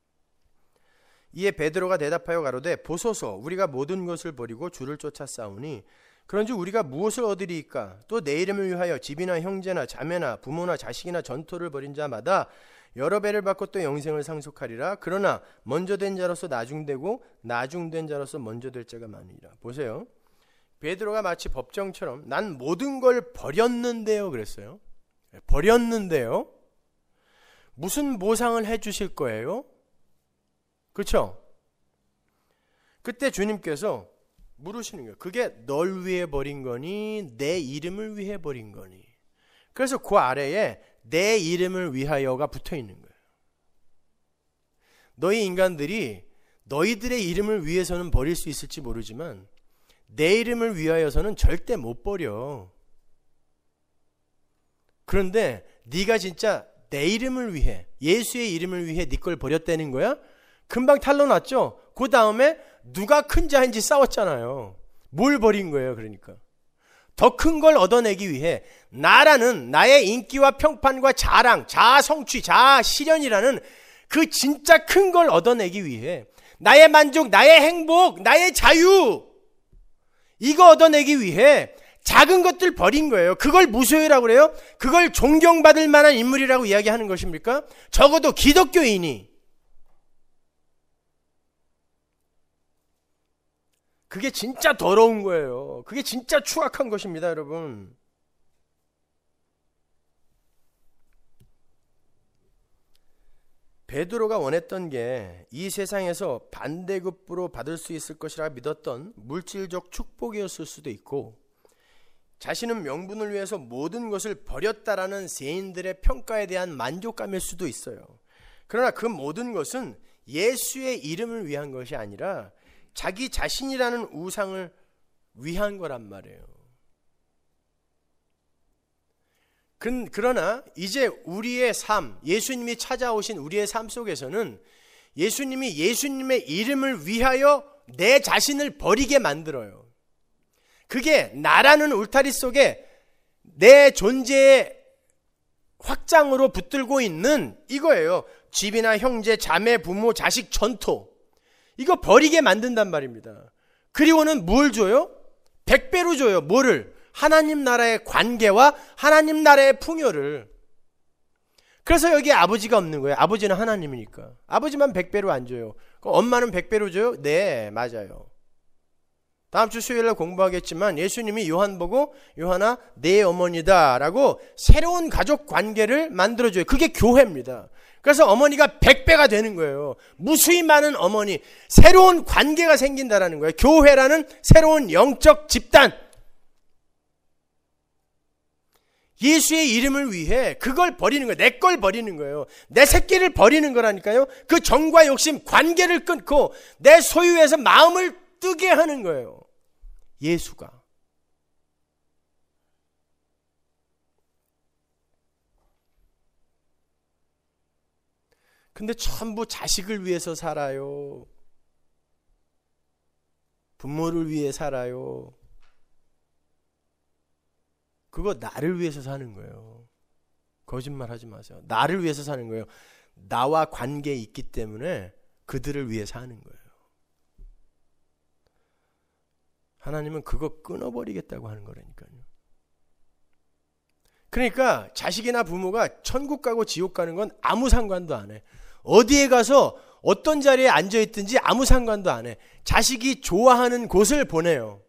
이에 베드로가 대답하여 가로되 보소서 우리가 모든 것을 버리고 주를 쫓아 싸우니 그런즉 우리가 무엇을 얻으리이까? 또 내 이름을 위하여 집이나 형제나 자매나 부모나 자식이나 전토를 벌인 자마다 여러 배를 받고 또 영생을 상속하리라. 그러나 먼저 된 자로서 나중되고 나중된 자로서 먼저 될 자가 많으리라. 보세요. 베드로가 마치 법정처럼 난 모든 걸 버렸는데요 그랬어요. 버렸는데요. 무슨 보상을 해 주실 거예요? 그렇죠? 그때 주님께서 물으시는 거예요. 그게 널 위해 버린 거니 내 이름을 위해 버린 거니. 그래서 그 아래에 내 이름을 위하여가 붙어 있는 거예요. 너희 인간들이 너희들의 이름을 위해서는 버릴 수 있을지 모르지만 내 이름을 위하여서는 절대 못 버려. 그런데 네가 진짜 내 이름을 위해, 예수의 이름을 위해 네 걸 버렸다는 거야? 금방 탄로 났죠? 그 다음에 누가 큰 자인지 싸웠잖아요. 뭘 버린 거예요? 그러니까 더 큰 걸 얻어내기 위해 나라는 나의 인기와 평판과 자랑, 자아 성취, 자아 실현이라는 그 진짜 큰 걸 얻어내기 위해 나의 만족, 나의 행복, 나의 자유, 이거 얻어내기 위해 작은 것들 버린 거예요. 그걸 무소유라고 그래요? 그걸 존경받을 만한 인물이라고 이야기하는 것입니까? 적어도 기독교인이 그게 진짜 더러운 거예요. 그게 진짜 추악한 것입니다, 여러분. 베드로가 원했던 게 이 세상에서 반대급부로 받을 수 있을 것이라 믿었던 물질적 축복이었을 수도 있고, 자신은 명분을 위해서 모든 것을 버렸다라는 세인들의 평가에 대한 만족감일 수도 있어요. 그러나 그 모든 것은 예수의 이름을 위한 것이 아니라 자기 자신이라는 우상을 위한 거란 말이에요. 그러나 이제 우리의 삶, 예수님이 찾아오신 우리의 삶 속에서는 예수님이 예수님의 이름을 위하여 내 자신을 버리게 만들어요. 그게 나라는 울타리 속에 내 존재의 확장으로 붙들고 있는 이거예요. 집이나 형제, 자매, 부모, 자식, 전토. 이거 버리게 만든단 말입니다. 그리고는 뭘 줘요? 백배로 줘요. 뭐를? 하나님 나라의 관계와 하나님 나라의 풍요를. 그래서 여기 아버지가 없는 거예요. 아버지는 하나님이니까. 아버지만 백배로 안 줘요. 그럼 엄마는 백배로 줘요? 네, 맞아요. 다음 주 수요일에 공부하겠지만 예수님이 요한 보고 요한아 내 어머니다 라고 새로운 가족 관계를 만들어줘요. 그게 교회입니다. 그래서 어머니가 백배가 되는 거예요. 무수히 많은 어머니, 새로운 관계가 생긴다라는 거예요. 교회라는 새로운 영적 집단. 예수의 이름을 위해 그걸 버리는 거예요. 내 걸 버리는 거예요. 내 새끼를 버리는 거라니까요. 그 정과 욕심, 관계를 끊고 내 소유에서 마음을 뜨게 하는 거예요. 예수가. 근데 전부 자식을 위해서 살아요. 부모를 위해 살아요. 그거 나를 위해서 사는 거예요. 거짓말 하지 마세요. 나를 위해서 사는 거예요. 나와 관계에 있기 때문에 그들을 위해 사는 거예요. 하나님은 그거 끊어버리겠다고 하는 거라니까요. 그러니까 자식이나 부모가 천국 가고 지옥 가는 건 아무 상관도 안 해. 어디에 가서 어떤 자리에 앉아있든지 아무 상관도 안 해. 자식이 좋아하는 곳을 보내요.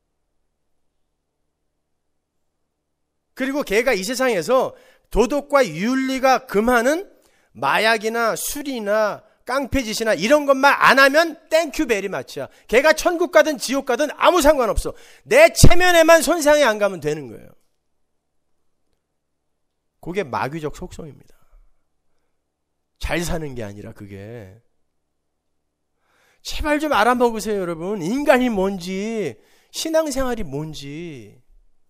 그리고 걔가 이 세상에서 도덕과 윤리가 금하는 마약이나 술이나 깡패짓이나 이런 것만 안 하면 땡큐 베리 마치야. 걔가 천국 가든 지옥 가든 아무 상관없어. 내 체면에만 손상이 안 가면 되는 거예요. 그게 마귀적 속성입니다. 잘 사는 게 아니라 그게. 제발 좀 알아먹으세요, 여러분. 인간이 뭔지, 신앙생활이 뭔지.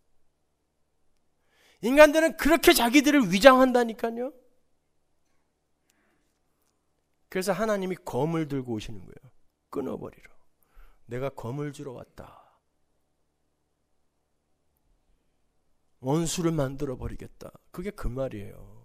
인간들은 그렇게 자기들을 위장한다니까요. 그래서 하나님이 검을 들고 오시는 거예요. 끊어버리러. 내가 검을 주러 왔다. 원수를 만들어 버리겠다. 그게 그 말이에요.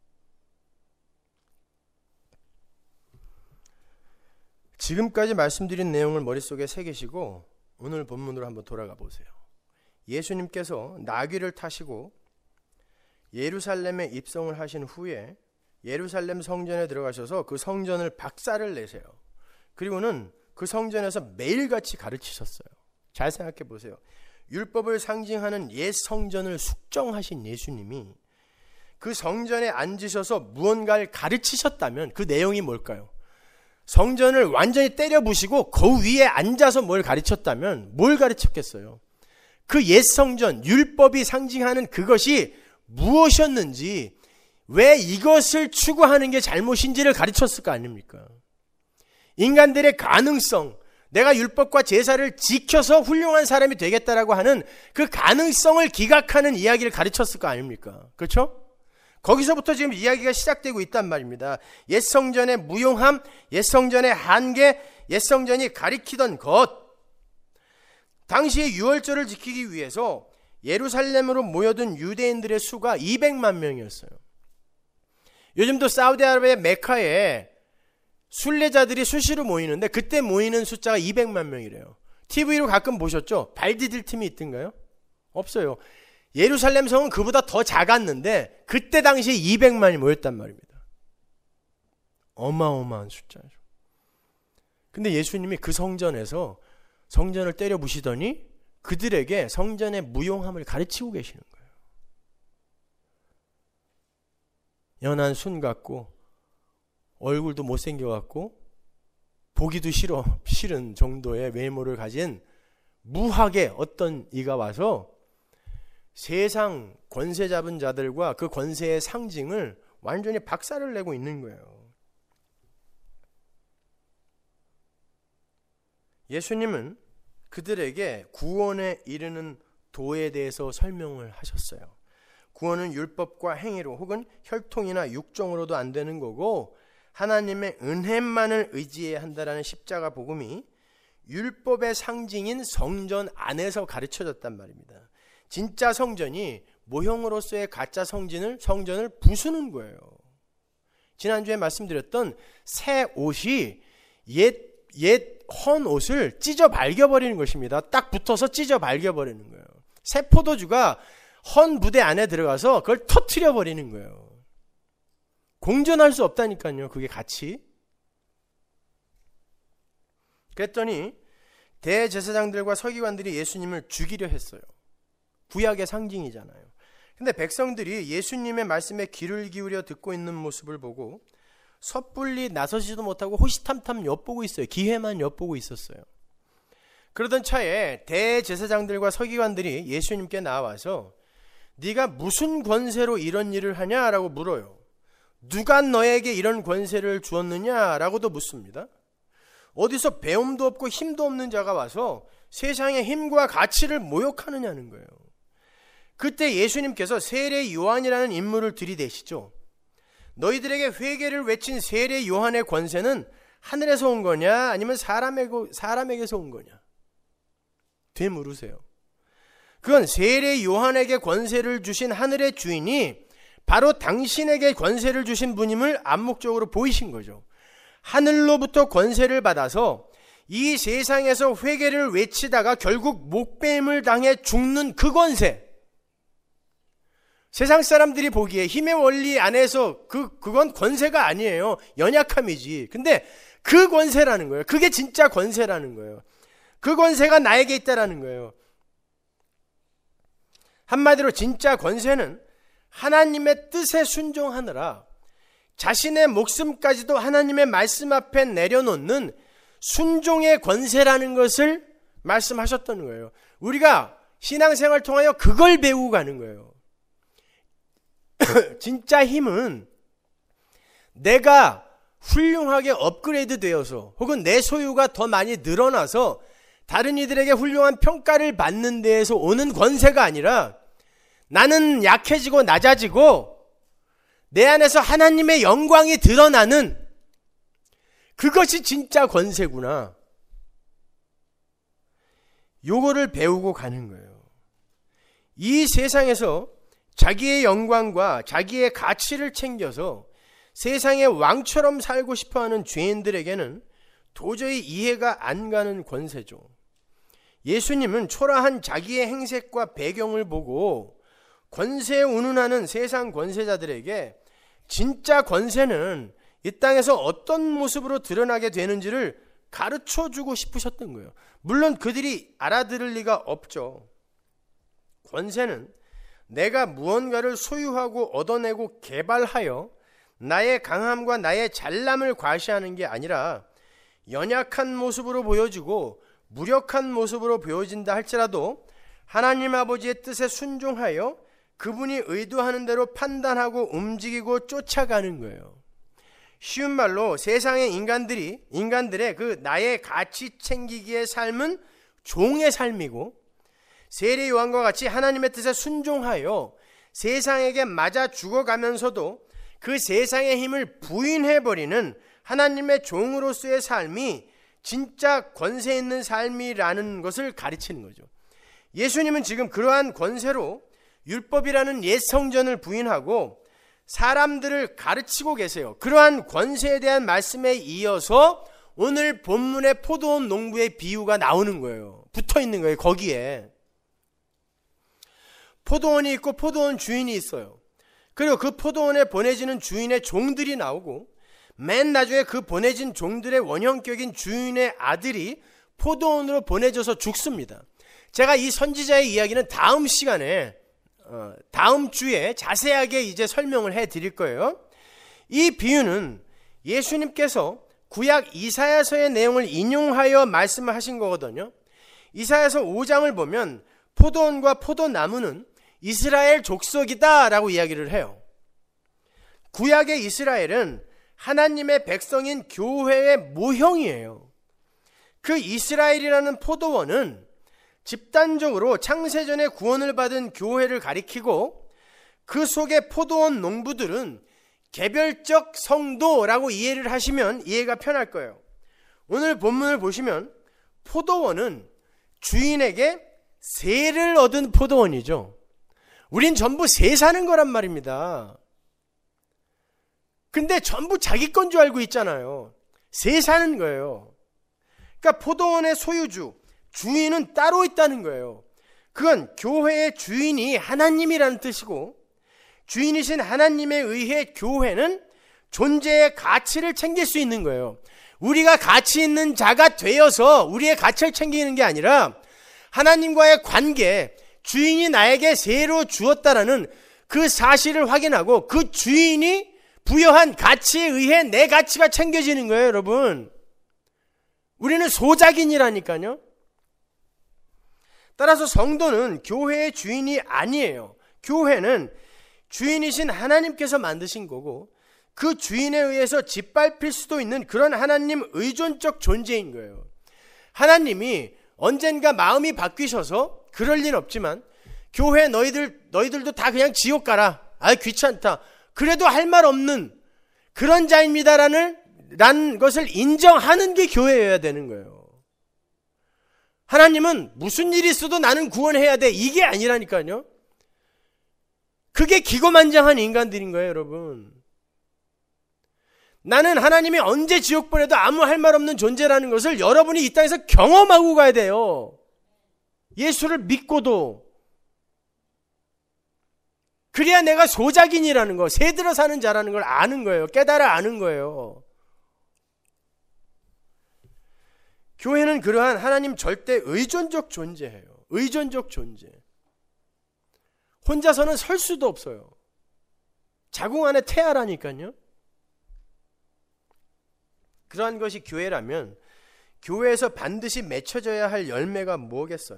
지금까지 말씀드린 내용을 머릿속에 새기시고 오늘 본문으로 한번 돌아가 보세요. 예수님께서 나귀를 타시고 예루살렘에 입성을 하신 후에 예루살렘 성전에 들어가셔서 그 성전을 박살을 내세요. 그리고는 그 성전에서 매일같이 가르치셨어요. 잘 생각해 보세요. 율법을 상징하는 옛 성전을 숙정하신 예수님이 그 성전에 앉으셔서 무언가를 가르치셨다면 그 내용이 뭘까요? 성전을 완전히 때려 부시고 그 위에 앉아서 뭘 가르쳤다면 뭘 가르쳤겠어요? 그 옛 성전, 율법이 상징하는 그것이 무엇이었는지, 왜 이것을 추구하는 게 잘못인지를 가르쳤을 거 아닙니까? 인간들의 가능성, 내가 율법과 제사를 지켜서 훌륭한 사람이 되겠다라고 하는 그 가능성을 기각하는 이야기를 가르쳤을 거 아닙니까? 그렇죠? 거기서부터 지금 이야기가 시작되고 있단 말입니다. 옛 성전의 무용함, 옛 성전의 한계, 옛 성전이 가리키던 것. 당시에 유월절을 지키기 위해서 예루살렘으로 모여든 유대인들의 수가 이백만 명이었어요. 요즘도 사우디아라비아 메카에 순례자들이 수시로 모이는데 그때 모이는 숫자가 이백만 명이래요. 티비로 가끔 보셨죠? 발 디딜 팀이 있던가요? 없어요. 예루살렘 성은 그보다 더 작았는데 그때 당시에 이백만이 모였단 말입니다. 어마어마한 숫자죠. 근데 예수님이 그 성전에서 성전을 때려 부시더니 그들에게 성전의 무용함을 가르치고 계시는 거예요. 연한 순 같고 얼굴도 못생겨갖고 보기도 싫어 싫은 정도의 외모를 가진 무학의 어떤 이가 와서 세상 권세 잡은 자들과 그 권세의 상징을 완전히 박살을 내고 있는 거예요. 예수님은 그들에게 구원에 이르는 도에 대해서 설명을 하셨어요. 구원은 율법과 행위로 혹은 혈통이나 육정으로도 안 되는 거고 하나님의 은혜만을 의지해야 한다라는 십자가 복음이 율법의 상징인 성전 안에서 가르쳐졌단 말입니다. 진짜 성전이 모형으로서의 가짜 성전을, 성전을 부수는 거예요. 지난주에 말씀드렸던 새 옷이 옛, 옛 헌 옷을 찢어 발겨버리는 것입니다. 딱 붙어서 찢어 발겨버리는 거예요. 새 포도주가 헌 부대 안에 들어가서 그걸 터트려 버리는 거예요. 공존할 수 없다니까요. 그게 같이. 그랬더니 대제사장들과 서기관들이 예수님을 죽이려 했어요. 구약의 상징이잖아요. 근데 백성들이 예수님의 말씀에 귀를 기울여 듣고 있는 모습을 보고 섣불리 나서지도 못하고 호시탐탐 엿보고 있어요. 기회만 엿보고 있었어요. 그러던 차에 대제사장들과 서기관들이 예수님께 나와서 네가 무슨 권세로 이런 일을 하냐라고 물어요. 누가 너에게 이런 권세를 주었느냐라고도 묻습니다. 어디서 배움도 없고 힘도 없는 자가 와서 세상의 힘과 가치를 모욕하느냐는 거예요. 그때 예수님께서 세례 요한이라는 인물을 들이대시죠. 너희들에게 회개를 외친 세례 요한의 권세는 하늘에서 온 거냐 아니면 사람에게, 사람에게서 온 거냐? 되물으세요. 그건 세례 요한에게 권세를 주신 하늘의 주인이 바로 당신에게 권세를 주신 분임을 암묵적으로 보이신 거죠. 하늘로부터 권세를 받아서 이 세상에서 회개를 외치다가 결국 목배임을 당해 죽는 그 권세. 세상 사람들이 보기에 힘의 원리 안에서 그, 그건 권세가 아니에요. 연약함이지. 근데 그 권세라는 거예요. 그게 진짜 권세라는 거예요. 그 권세가 나에게 있다라는 거예요. 한마디로 진짜 권세는 하나님의 뜻에 순종하느라 자신의 목숨까지도 하나님의 말씀 앞에 내려놓는 순종의 권세라는 것을 말씀하셨던 거예요. 우리가 신앙생활 통하여 그걸 배우고 가는 거예요. 진짜 힘은 내가 훌륭하게 업그레이드 되어서 혹은 내 소유가 더 많이 늘어나서 다른 이들에게 훌륭한 평가를 받는 데에서 오는 권세가 아니라 나는 약해지고 낮아지고 내 안에서 하나님의 영광이 드러나는 그것이 진짜 권세구나. 요거를 배우고 가는 거예요. 이 세상에서 자기의 영광과 자기의 가치를 챙겨서 세상의 왕처럼 살고 싶어하는 죄인들에게는 도저히 이해가 안 가는 권세죠. 예수님은 초라한 자기의 행색과 배경을 보고 권세에 운운하는 세상 권세자들에게 진짜 권세는 이 땅에서 어떤 모습으로 드러나게 되는지를 가르쳐주고 싶으셨던 거예요. 물론 그들이 알아들을 리가 없죠. 권세는 내가 무언가를 소유하고 얻어내고 개발하여 나의 강함과 나의 잘남을 과시하는 게 아니라 연약한 모습으로 보여지고 무력한 모습으로 보여진다 할지라도 하나님 아버지의 뜻에 순종하여 그분이 의도하는 대로 판단하고 움직이고 쫓아가는 거예요. 쉬운 말로 세상의 인간들이 인간들의 그 나의 가치 챙기기의 삶은 종의 삶이고 세례 요한과 같이 하나님의 뜻에 순종하여 세상에게 맞아 죽어가면서도 그 세상의 힘을 부인해버리는 하나님의 종으로서의 삶이 진짜 권세 있는 삶이라는 것을 가르치는 거죠. 예수님은 지금 그러한 권세로 율법이라는 옛 성전을 부인하고 사람들을 가르치고 계세요. 그러한 권세에 대한 말씀에 이어서 오늘 본문의 포도원 농부의 비유가 나오는 거예요. 붙어 있는 거예요. 거기에 포도원이 있고 포도원 주인이 있어요. 그리고 그 포도원에 보내지는 주인의 종들이 나오고 맨 나중에 그 보내진 종들의 원형격인 주인의 아들이 포도원으로 보내져서 죽습니다. 제가 이 선지자의 이야기는 다음 시간에 어, 다음 주에 자세하게 이제 설명을 해 드릴 거예요. 이 비유는 예수님께서 구약 이사야서의 내용을 인용하여 말씀을 하신 거거든요. 이사야서 오 장을 보면 포도원과 포도나무는 이스라엘 족속이다 라고 이야기를 해요. 구약의 이스라엘은 하나님의 백성인 교회의 모형이에요. 그 이스라엘이라는 포도원은 집단적으로 창세전에 구원을 받은 교회를 가리키고, 그 속의 포도원 농부들은 개별적 성도라고 이해를 하시면 이해가 편할 거예요. 오늘 본문을 보시면 포도원은 주인에게 세를 얻은 포도원이죠. 우린 전부 세 사는 거란 말입니다. 근데 전부 자기 건 줄 알고 있잖아요. 세 사는 거예요. 그러니까 포도원의 소유주, 주인은 따로 있다는 거예요. 그건 교회의 주인이 하나님이라는 뜻이고, 주인이신 하나님에 의해 교회는 존재의 가치를 챙길 수 있는 거예요. 우리가 가치 있는 자가 되어서 우리의 가치를 챙기는 게 아니라 하나님과의 관계, 주인이 나에게 세로 주었다라는 그 사실을 확인하고 그 주인이 부여한 가치에 의해 내 가치가 챙겨지는 거예요, 여러분. 우리는 소작인이라니까요. 따라서 성도는 교회의 주인이 아니에요. 교회는 주인이신 하나님께서 만드신 거고, 그 주인에 의해서 짓밟힐 수도 있는 그런 하나님 의존적 존재인 거예요. 하나님이 언젠가 마음이 바뀌셔서, 그럴 일 없지만 교회 너희들, 너희들도 다 그냥 지옥 가라, 아 귀찮다, 그래도 할 말 없는 그런 자입니다라는 라는 것을 인정하는 게 교회여야 되는 거예요. 하나님은 무슨 일이 있어도 나는 구원해야 돼, 이게 아니라니까요. 그게 기고만장한 인간들인 거예요, 여러분. 나는 하나님이 언제 지옥 보내도 아무 할 말 없는 존재라는 것을 여러분이 이 땅에서 경험하고 가야 돼요. 예수를 믿고도. 그래야 내가 소작인이라는 거, 새들어 사는 자라는 걸 아는 거예요. 깨달아 아는 거예요. 교회는 그러한 하나님 절대 의존적 존재예요. 의존적 존재. 혼자서는 설 수도 없어요. 자궁 안에 태아라니까요. 그러한 것이 교회라면 교회에서 반드시 맺혀져야 할 열매가 뭐겠어요?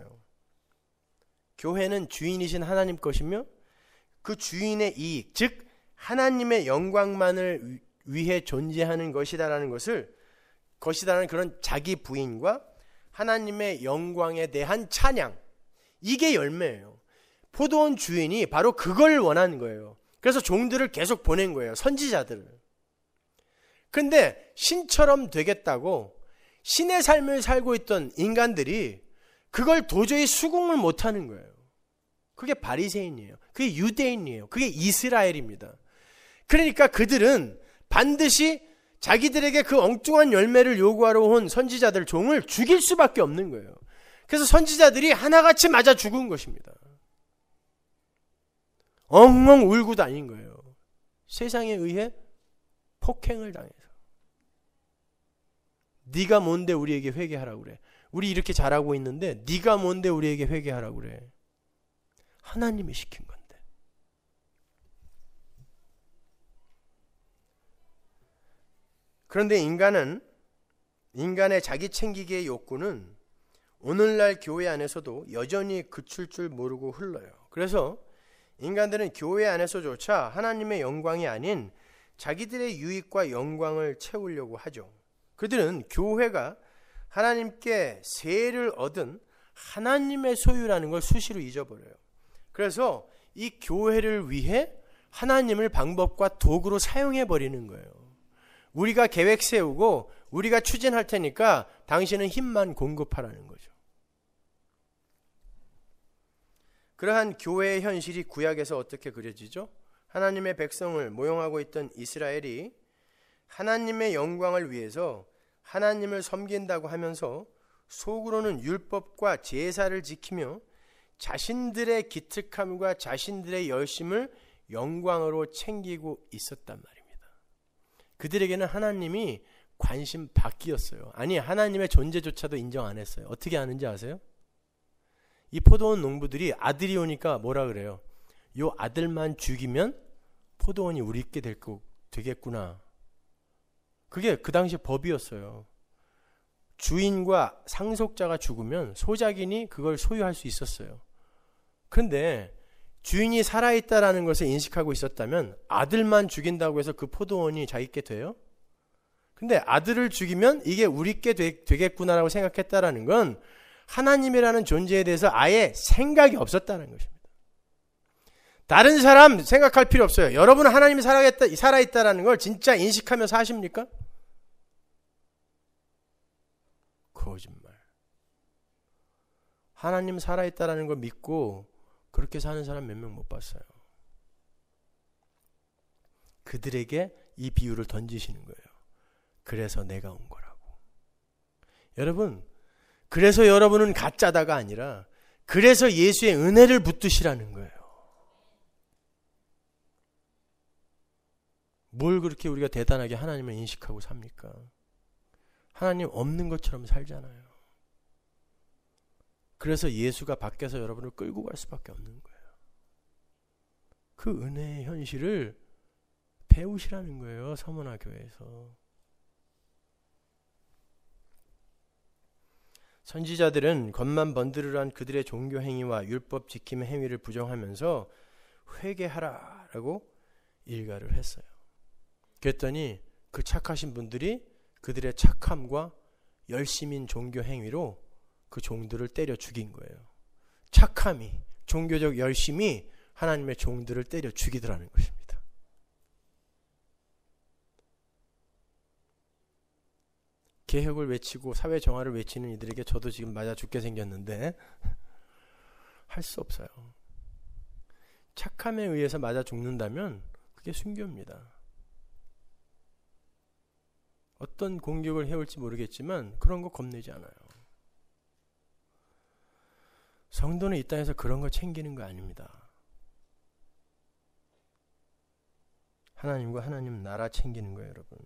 교회는 주인이신 하나님 것이며 그 주인의 이익, 즉 하나님의 영광만을 위해 존재하는 것이다라는 것을, 것이다라는 그런 자기 부인과 하나님의 영광에 대한 찬양, 이게 열매예요. 포도원 주인이 바로 그걸 원하는 거예요. 그래서 종들을 계속 보낸 거예요. 선지자들을. 근데 신처럼 되겠다고 신의 삶을 살고 있던 인간들이 그걸 도저히 수긍을 못하는 거예요. 그게 바리새인이에요. 그게 유대인이에요. 그게 이스라엘입니다. 그러니까 그들은 반드시 자기들에게 그 엉뚱한 열매를 요구하러 온 선지자들 종을 죽일 수밖에 없는 거예요. 그래서 선지자들이 하나같이 맞아 죽은 것입니다. 엉엉 울고 다닌 거예요. 세상에 의해 폭행을 당해서. 네가 뭔데 우리에게 회개하라고 그래. 우리 이렇게 잘하고 있는데 네가 뭔데 우리에게 회개하라고 그래. 하나님이 시킨 건데. 그런데 인간은, 인간의 자기 챙기기의 욕구는 오늘날 교회 안에서도 여전히 그칠 줄 모르고 흘러요. 그래서 인간들은 교회 안에서조차 하나님의 영광이 아닌 자기들의 유익과 영광을 채우려고 하죠. 그들은 교회가 하나님께 세를 얻은 하나님의 소유라는 걸 수시로 잊어버려요. 그래서 이 교회를 위해 하나님을 방법과 도구로 사용해버리는 거예요. 우리가 계획 세우고 우리가 추진할 테니까 당신은 힘만 공급하라는 거죠. 그러한 교회의 현실이 구약에서 어떻게 그려지죠? 하나님의 백성을 모형하고 있던 이스라엘이 하나님의 영광을 위해서 하나님을 섬긴다고 하면서 속으로는 율법과 제사를 지키며 자신들의 기특함과 자신들의 열심을 영광으로 챙기고 있었단 말입니다. 그들에게는 하나님이 관심 바뀌었어요. 아니, 하나님의 존재조차도 인정 안 했어요. 어떻게 하는지 아세요? 이 포도원 농부들이 아들이 오니까 뭐라 그래요? 요 아들만 죽이면 포도원이 우리께 될 거 되겠구나. 그게 그 당시 법이었어요. 주인과 상속자가 죽으면 소작인이 그걸 소유할 수 있었어요. 그런데 주인이 살아있다라는 것을 인식하고 있었다면 아들만 죽인다고 해서 그 포도원이 자기께 돼요? 근데 아들을 죽이면 이게 우리께 되, 되겠구나라고 생각했다라는 건 하나님이라는 존재에 대해서 아예 생각이 없었다는 것입니다. 다른 사람 생각할 필요 없어요. 여러분은 하나님이 살아있다, 살아있다라는 걸 진짜 인식하며 사십니까? 거짓말. 하나님 살아있다라는 걸 믿고 그렇게 사는 사람 몇 명 못 봤어요. 그들에게 이 비유를 던지시는 거예요. 그래서 내가 온 거라고. 여러분, 그래서 여러분은 가짜다가 아니라 그래서 예수의 은혜를 붙드시라는 거예요. 뭘 그렇게 우리가 대단하게 하나님을 인식하고 삽니까? 하나님 없는 것처럼 살잖아요. 그래서 예수가 밖에서 여러분을 끌고 갈 수밖에 없는 거예요. 그 은혜의 현실을 배우시라는 거예요. 서문화 교회에서. 선지자들은 겉만 번드르르한 그들의 종교 행위와 율법 지킴의 행위를 부정하면서 회개하라라고 일가를 했어요. 그랬더니 그 착하신 분들이 그들의 착함과 열심인 종교 행위로 그 종들을 때려 죽인 거예요. 착함이, 종교적 열심이 하나님의 종들을 때려 죽이더라는 것입니다. 개혁을 외치고 사회 정화를 외치는 이들에게 저도 지금 맞아 죽게 생겼는데 할 수 없어요. 착함에 의해서 맞아 죽는다면 그게 순교입니다. 어떤 공격을 해올지 모르겠지만 그런 거 겁내지 않아요. 성도는 이 땅에서 그런 거 챙기는 거 아닙니다. 하나님과 하나님 나라 챙기는 거예요, 여러분.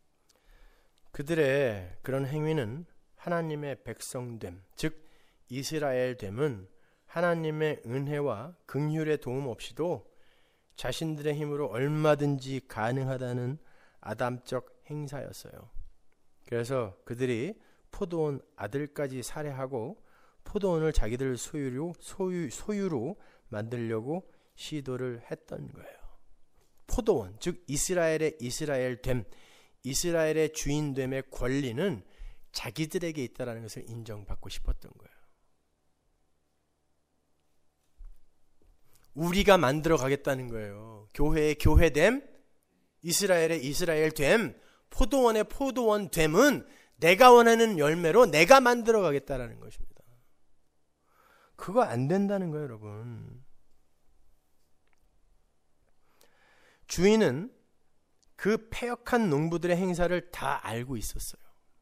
그들의 그런 행위는 하나님의 백성됨, 즉 이스라엘됨은 하나님의 은혜와 긍휼의 도움 없이도 자신들의 힘으로 얼마든지 가능하다는 아담적 행사였어요. 그래서 그들이 포도원 아들까지 살해하고 포도원을 자기들 소유로, 소유, 소유로 만들려고 시도를 했던 거예요. 포도원, 즉 이스라엘의 이스라엘됨, 이스라엘의 주인됨의 권리는 자기들에게 있다는 것을 인정받고 싶었던 거예요. 우리가 만들어 가겠다는 거예요. 교회의 교회됨, 이스라엘의 이스라엘됨, 포도원의 포도원됨은 내가 원하는 열매로 내가 만들어 가겠다는 것입니다. 그거 안 된다는 거예요, 여러분. 주인은 그 패역한 농부들의 행사를 다 알고 있었어요.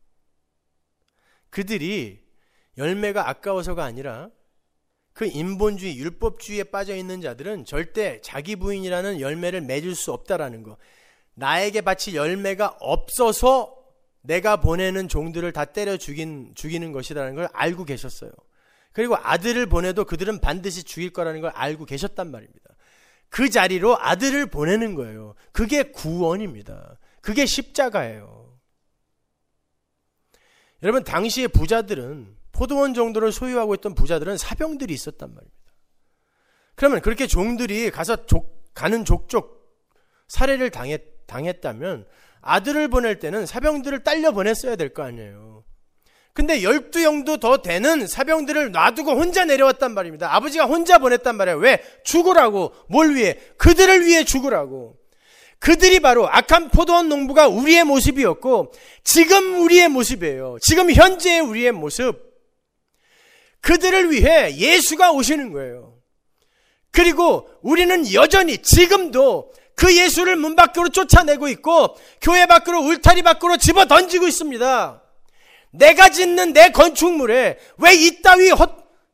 그들이 열매가 아까워서가 아니라 그 인본주의, 율법주의에 빠져있는 자들은 절대 자기 부인이라는 열매를 맺을 수 없다라는 거. 나에게 바칠 열매가 없어서 내가 보내는 종들을 다 때려 죽인, 죽이는 것이라는 걸 알고 계셨어요. 그리고 아들을 보내도 그들은 반드시 죽일 거라는 걸 알고 계셨단 말입니다. 그 자리로 아들을 보내는 거예요. 그게 구원입니다. 그게 십자가예요. 여러분, 당시의 부자들은, 포도원 정도를 소유하고 있던 부자들은 사병들이 있었단 말입니다. 그러면 그렇게 종들이 가서 족, 가는 족족 살해를 당했, 당했다면 아들을 보낼 때는 사병들을 딸려 보냈어야 될 거 아니에요. 근데 열두 영도 더 되는 사병들을 놔두고 혼자 내려왔단 말입니다. 아버지가 혼자 보냈단 말이에요. 왜? 죽으라고. 뭘 위해? 그들을 위해 죽으라고. 그들이 바로 악한 포도원 농부가 우리의 모습이었고 지금 우리의 모습이에요. 지금 현재의 우리의 모습. 그들을 위해 예수가 오시는 거예요. 그리고 우리는 여전히 지금도 그 예수를 문 밖으로 쫓아내고 있고 교회 밖으로, 울타리 밖으로 집어 던지고 있습니다. 내가 짓는 내 건축물에 왜 이따위 헛,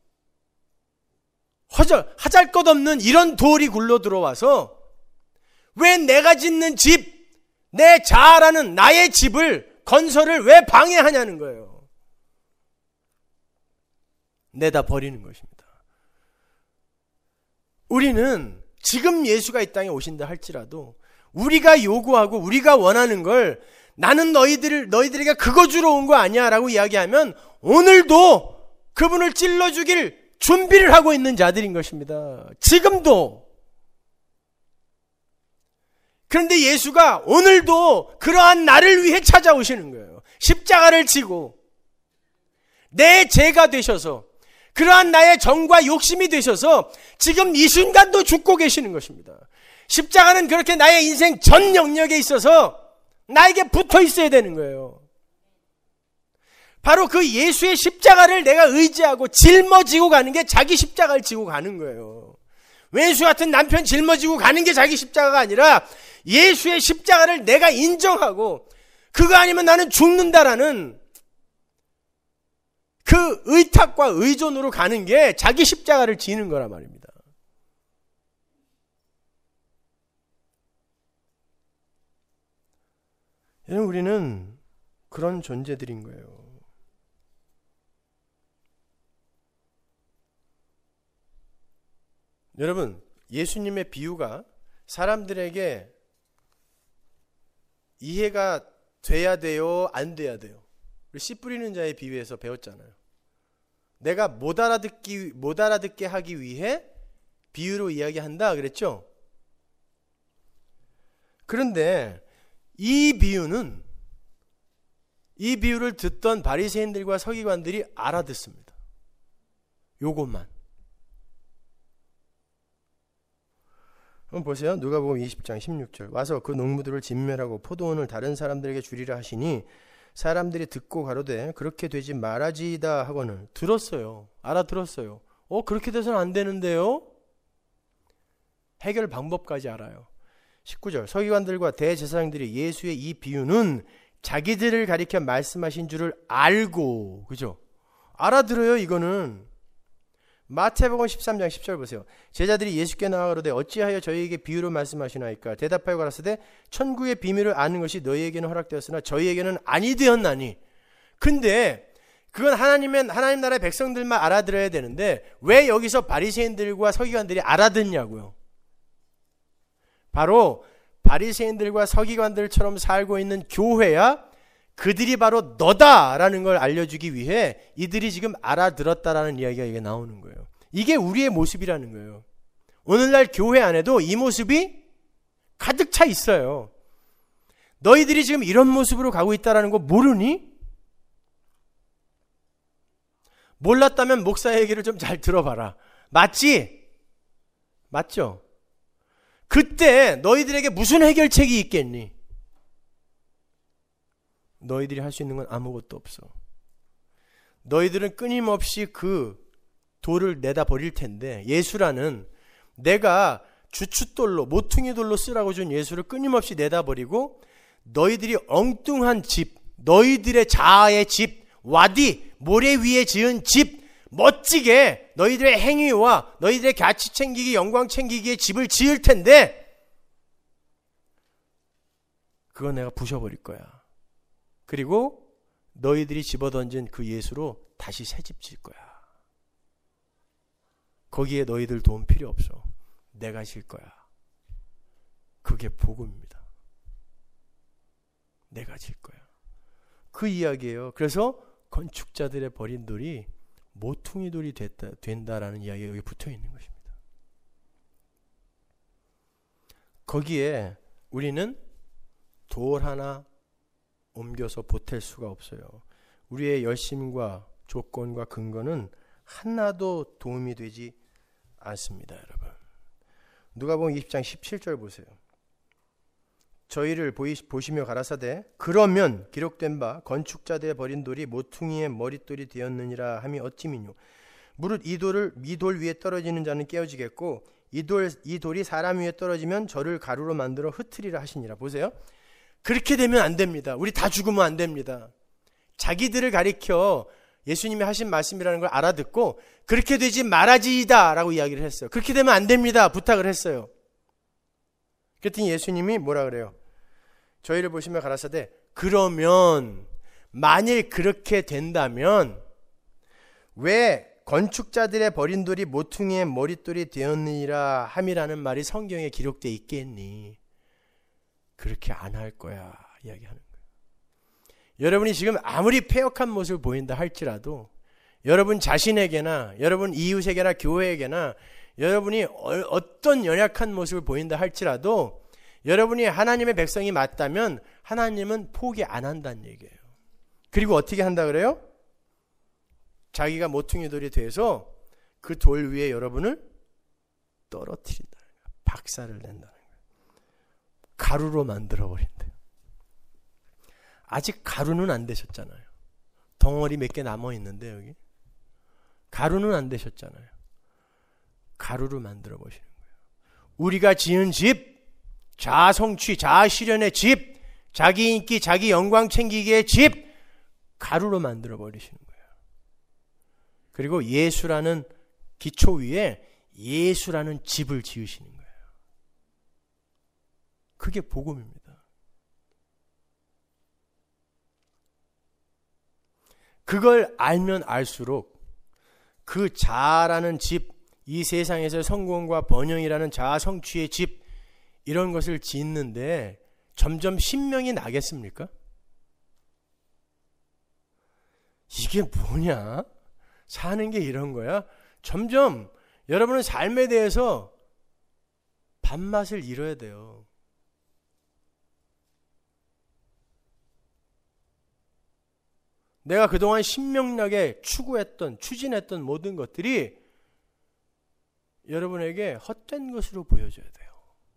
허절, 하잘것없는 이런 돌이 굴러 들어와서 왜 내가 짓는 집, 내 자아라는 나의 집을 건설을 왜 방해하냐는 거예요. 내다 버리는 것입니다. 우리는 지금 예수가 이 땅에 오신다 할지라도 우리가 요구하고 우리가 원하는 걸 나는 너희들, 너희들에게 그거 주러 온 거 아니야 라고 이야기하면 오늘도 그분을 찔러 죽일 준비를 하고 있는 자들인 것입니다. 지금도. 그런데 예수가 오늘도 그러한 나를 위해 찾아오시는 거예요. 십자가를 지고 내 죄가 되셔서 그러한 나의 정과 욕심이 되셔서 지금 이 순간도 죽고 계시는 것입니다. 십자가는 그렇게 나의 인생 전 영역에 있어서 나에게 붙어 있어야 되는 거예요. 바로 그 예수의 십자가를 내가 의지하고 짊어지고 가는 게 자기 십자가를 지고 가는 거예요. 왼수 같은 남편 짊어지고 가는 게 자기 십자가가 아니라 예수의 십자가를 내가 인정하고 그거 아니면 나는 죽는다라는 그 의탁과 의존으로 가는 게 자기 십자가를 지는 거란 말입니다. 여러분, 우리는 그런 존재들인 거예요. 여러분, 예수님의 비유가 사람들에게 이해가 돼야 돼요? 안 돼야 돼요? 우리 씨 뿌리는 자의 비유에서 배웠잖아요. 내가 못 알아듣기, 못 알아듣게 하기 위해 비유로 이야기한다 그랬죠? 그런데 이 비유는 이 비유를 듣던 바리새인들과 서기관들이 알아듣습니다. 요것만. 한번 보세요. 누가복음 이십 장 십육 절. 와서 그 농부들을 진멸하고 포도원을 다른 사람들에게 주리라 하시니 사람들이 듣고 가로되 그렇게 되지 말아지이다 하고는 들었어요. 알아들었어요. 어 그렇게 돼서는 안 되는데요. 해결 방법까지 알아요. 십구 절. 서기관들과 대제사장들이 예수의 이 비유는 자기들을 가리켜 말씀하신 줄을 알고, 그죠? 알아들어요. 이거는 마태복음 십삼 장 십 절 보세요. 제자들이 예수께 나와 가로되 어찌하여 저희에게 비유로 말씀하시나이까? 대답하여 가라사대 천국의 비밀을 아는 것이 너희에게는 허락되었으나 저희에게는 아니 되었나니. 근데 그건 하나님의 하나님 나라의 백성들만 알아들어야 되는데 왜 여기서 바리새인들과 서기관들이 알아듣냐고요. 바로 바리새인들과 서기관들처럼 살고 있는 교회야 그들이 바로 너다라는 걸 알려주기 위해 이들이 지금 알아들었다라는 이야기가 이게 나오는 거예요. 이게 우리의 모습이라는 거예요. 오늘날 교회 안에도 이 모습이 가득 차 있어요. 너희들이 지금 이런 모습으로 가고 있다는 거 모르니? 몰랐다면 목사 얘기를 좀 잘 들어봐라. 맞지? 맞죠? 그때 너희들에게 무슨 해결책이 있겠니? 너희들이 할 수 있는 건 아무것도 없어. 너희들은 끊임없이 그 돌을 내다 버릴 텐데 예수라는 내가 주춧돌로 모퉁이 돌로 쓰라고 준 예수를 끊임없이 내다 버리고 너희들이 엉뚱한 집, 너희들의 자아의 집, 와디, 모래 위에 지은 집 멋지게 너희들의 행위와 너희들의 가치 챙기기, 영광 챙기기에 집을 지을 텐데 그거 내가 부셔버릴 거야. 그리고 너희들이 집어던진 그 예수로 다시 새 집 질 거야. 거기에 너희들 도움 필요 없어. 내가 질 거야. 그게 복음입니다. 내가 질 거야. 그 이야기예요. 그래서 건축자들의 버린 돌이 모퉁이 돌이 됐다, 된다라는 이야기가 여기 붙어 있는 것입니다. 거기에 우리는 돌 하나 옮겨서 보탤 수가 없어요. 우리의 열심과 조건과 근거는 하나도 도움이 되지 않습니다, 여러분. 누가복음 이십 장 십칠 절 보세요. 저희를 보이, 보시며 가라사대 그러면 기록된 바 건축자들의 버린 돌이 모퉁이의 머릿돌이 되었느니라 함이 어찌미뇨. 무릇 이 돌을 이 돌 위에 떨어지는 자는 깨어지겠고 이 돌 이 돌이 사람 위에 떨어지면 저를 가루로 만들어 흩으리라 하시니라. 보세요. 그렇게 되면 안 됩니다. 우리 다 죽으면 안 됩니다. 자기들을 가리켜 예수님이 하신 말씀이라는 걸 알아듣고 그렇게 되지 말아지이다 라고 이야기를 했어요. 그렇게 되면 안 됩니다. 부탁을 했어요. 그랬더니 예수님이 뭐라 그래요? 저희를 보시며 가라사대 그러면 만일 그렇게 된다면 왜 건축자들의 버린 돌이 모퉁이의 머릿돌이 되었느니라 함이라는 말이 성경에 기록되어 있겠니? 그렇게 안 할 거야 이야기하는 거예요. 여러분이 지금 아무리 패역한 모습을 보인다 할지라도 여러분 자신에게나 여러분 이웃에게나 교회에게나 여러분이 어떤 연약한 모습을 보인다 할지라도 여러분이 하나님의 백성이 맞다면 하나님은 포기 안 한다는 얘기예요. 그리고 어떻게 한다 그래요? 자기가 모퉁이 돌이 돼서 그 돌 위에 여러분을 떨어뜨린다. 박살을 낸다는 거예요. 가루로 만들어버린대요. 아직 가루는 안 되셨잖아요. 덩어리 몇 개 남아있는데 여기. 가루는 안 되셨잖아요. 가루로 만들어 보시는 거예요. 우리가 지은 집, 자아성취, 자아실현의 집, 자기 인기, 자기 영광 챙기기의 집, 가루로 만들어 버리시는 거예요. 그리고 예수라는 기초 위에 예수라는 집을 지으시는 거예요. 그게 복음입니다. 그걸 알면 알수록 그 자아라는 집, 이 세상에서 성공과 번영이라는 자아 성취의 집, 이런 것을 짓는데 점점 신명이 나겠습니까? 이게 뭐냐? 사는 게 이런 거야? 점점 여러분은 삶에 대해서 밥맛을 잃어야 돼요. 내가 그동안 신명나게 추구했던, 추진했던 모든 것들이 여러분에게 헛된 것으로 보여져야 돼요.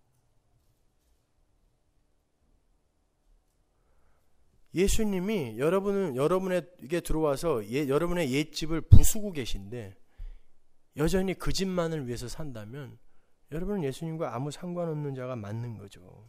예수님이 여러분은 여러분에게 들어와서 예, 여러분의 옛집을 부수고 계신데 여전히 그 집만을 위해서 산다면 여러분은 예수님과 아무 상관없는 자가 맞는 거죠.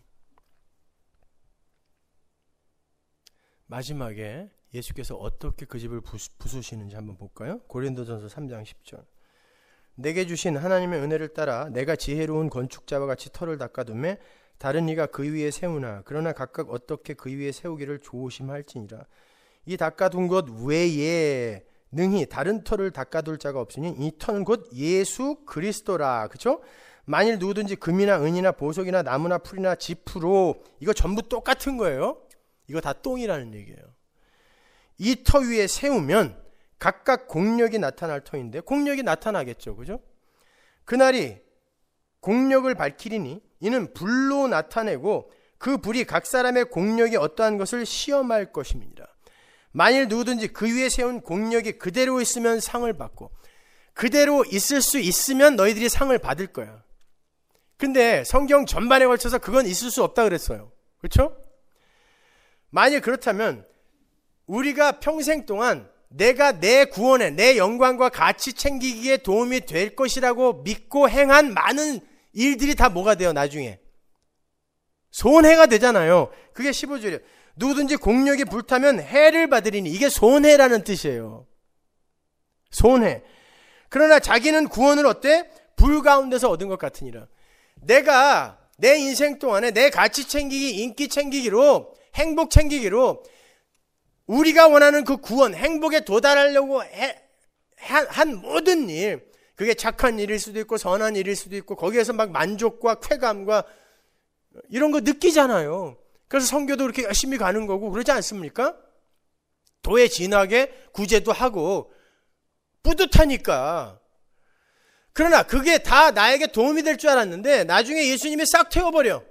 마지막에 예수께서 어떻게 그 집을 부수, 부수시는지 한번 볼까요? 고린도전서 삼 장 십 절. 내게 주신 하나님의 은혜를 따라 내가 지혜로운 건축자와 같이 터를 닦아두매 다른 이가 그 위에 세우나 그러나 각각 어떻게 그 위에 세우기를 조심할지니라. 이 닦아둔 것 외에 능히 다른 터를 닦아둘 자가 없으니 이 터는 곧 예수 그리스도라. 그렇죠? 만일 누구든지 금이나 은이나 보석이나 나무나 풀이나 지푸로, 이거 전부 똑같은 거예요. 이거 다 똥이라는 얘기예요. 이 터 위에 세우면 각각 공력이 나타날 터인데 공력이 나타나겠죠. 그죠? 그날이 공력을 밝히리니 이는 불로 나타내고 그 불이 각 사람의 공력이 어떠한 것을 시험할 것임이니라. 만일 누구든지 그 위에 세운 공력이 그대로 있으면 상을 받고 그대로 있을 수 있으면 너희들이 상을 받을 거야. 근데 성경 전반에 걸쳐서 그건 있을 수 없다 그랬어요. 그렇죠? 만일 그렇다면 우리가 평생 동안 내가 내 구원에 내 영광과 가치 챙기기에 도움이 될 것이라고 믿고 행한 많은 일들이 다 뭐가 돼요? 나중에 손해가 되잖아요. 그게 십오 절이에요. 누구든지 공력이 불타면 해를 받으리니, 이게 손해라는 뜻이에요. 손해. 그러나 자기는 구원을 어때? 불 가운데서 얻은 것 같으니라. 내가 내 인생 동안에 내 가치 챙기기, 인기 챙기기로, 행복 챙기기로 우리가 원하는 그 구원, 행복에 도달하려고 해, 한 모든 일, 그게 착한 일일 수도 있고 선한 일일 수도 있고 거기에서 막 만족과 쾌감과 이런 거 느끼잖아요. 그래서 선교도 그렇게 열심히 가는 거고 그러지 않습니까? 도에 진하게 구제도 하고 뿌듯하니까. 그러나 그게 다 나에게 도움이 될 줄 알았는데 나중에 예수님이 싹 태워버려.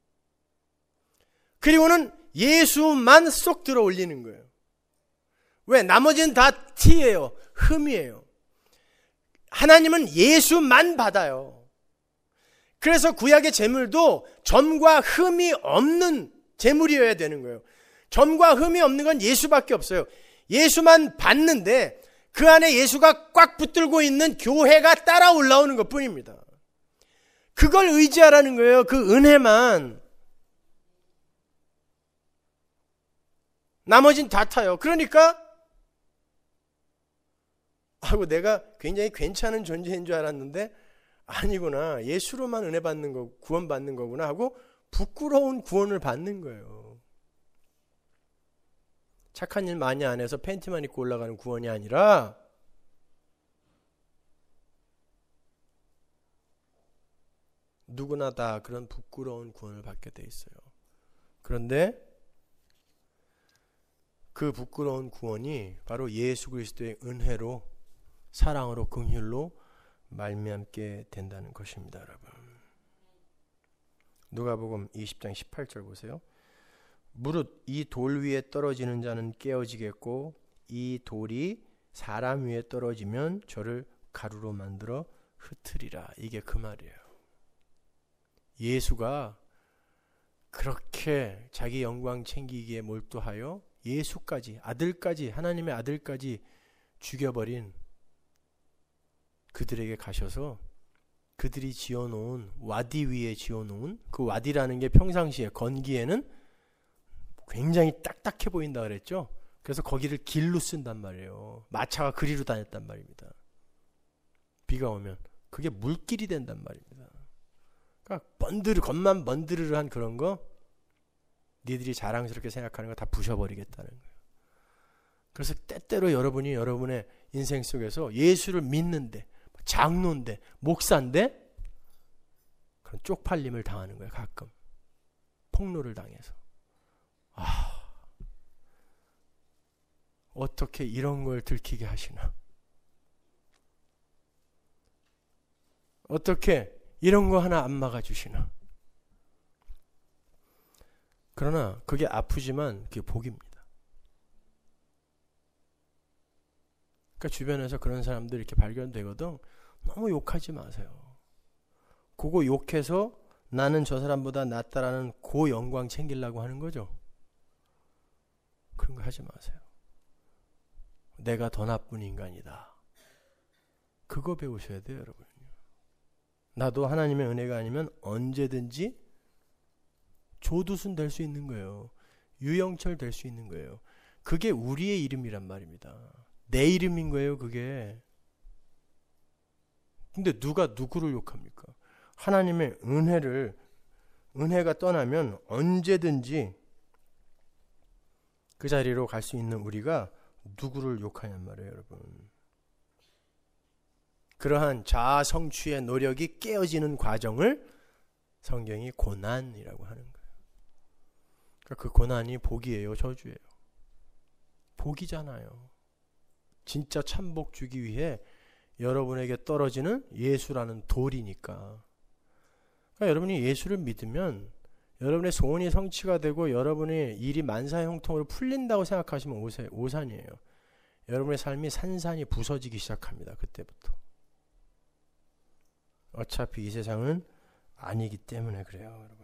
그리고는 예수만 쏙 들어 올리는 거예요. 왜? 나머지는 다 티예요. 흠이에요. 하나님은 예수만 받아요. 그래서 구약의 제물도 점과 흠이 없는 제물이어야 되는 거예요. 점과 흠이 없는 건 예수밖에 없어요. 예수만 받는데 그 안에 예수가 꽉 붙들고 있는 교회가 따라 올라오는 것 뿐입니다. 그걸 의지하라는 거예요. 그 은혜만. 나머진 다 타요. 그러니까 아이고 내가 굉장히 괜찮은 존재인 줄 알았는데 아니구나. 예수로만 은혜 받는 거, 구원 받는 거구나 하고 부끄러운 구원을 받는 거예요. 착한 일 많이 안 해서 팬티만 입고 올라가는 구원이 아니라 누구나 다 그런 부끄러운 구원을 받게 돼 있어요. 그런데 그 부끄러운 구원이 바로 예수 그리스도의 은혜로, 사랑으로, 긍휼로 말미암게 된다는 것입니다, 여러분. 누가복음 이십 장 십팔 절 보세요. 무릇 이 돌 위에 떨어지는 자는 깨어지겠고 이 돌이 사람 위에 떨어지면 저를 가루로 만들어 흩으리라. 이게 그 말이에요. 예수가 그렇게 자기 영광 챙기기에 몰두하여 예수까지, 아들까지, 하나님의 아들까지 죽여버린 그들에게 가셔서 그들이 지어놓은 와디 위에 지어놓은, 그 와디라는 게 평상시에 건기에는 굉장히 딱딱해 보인다 그랬죠. 그래서 거기를 길로 쓴단 말이에요. 마차가 그리로 다녔단 말입니다. 비가 오면 그게 물길이 된단 말입니다. 그러니까 번드르 겉만 번드르르한 그런 거 니들이 자랑스럽게 생각하는 거 다 부셔버리겠다는 거예요. 그래서 때때로 여러분이 여러분의 인생 속에서 예수를 믿는데, 장로인데, 목사인데 그런 쪽팔림을 당하는 거예요. 가끔 폭로를 당해서. 아, 어떻게 이런 걸 들키게 하시나? 어떻게 이런 거 하나 안 막아주시나? 그러나 그게 아프지만 그게 복입니다. 그러니까 주변에서 그런 사람들 이렇게 발견되거든. 너무 욕하지 마세요. 그거 욕해서 나는 저 사람보다 낫다라는 그 영광 챙기려고 하는 거죠. 그런 거 하지 마세요. 내가 더 나쁜 인간이다. 그거 배우셔야 돼요, 여러분. 나도 하나님의 은혜가 아니면 언제든지 조두순 될 수 있는 거예요. 유영철 될 수 있는 거예요. 그게 우리의 이름이란 말입니다. 내 이름인 거예요, 그게. 근데 누가 누구를 욕합니까? 하나님의 은혜를, 은혜가 떠나면 언제든지 그 자리로 갈 수 있는 우리가 누구를 욕하냔 말이에요, 여러분. 그러한 자아 성취의 노력이 깨어지는 과정을 성경이 고난이라고 하는 거예요. 그러니까 그 고난이 복이에요, 저주예요? 복이잖아요. 진짜 참복 주기 위해 여러분에게 떨어지는 예수라는 돌이니까. 그러니까 여러분이 예수를 믿으면 여러분의 소원이 성취가 되고 여러분의 일이 만사형통으로 풀린다고 생각하시면 오세, 오산이에요. 여러분의 삶이 산산이 부서지기 시작합니다. 그때부터. 어차피 이 세상은 아니기 때문에 그래요, 여러분.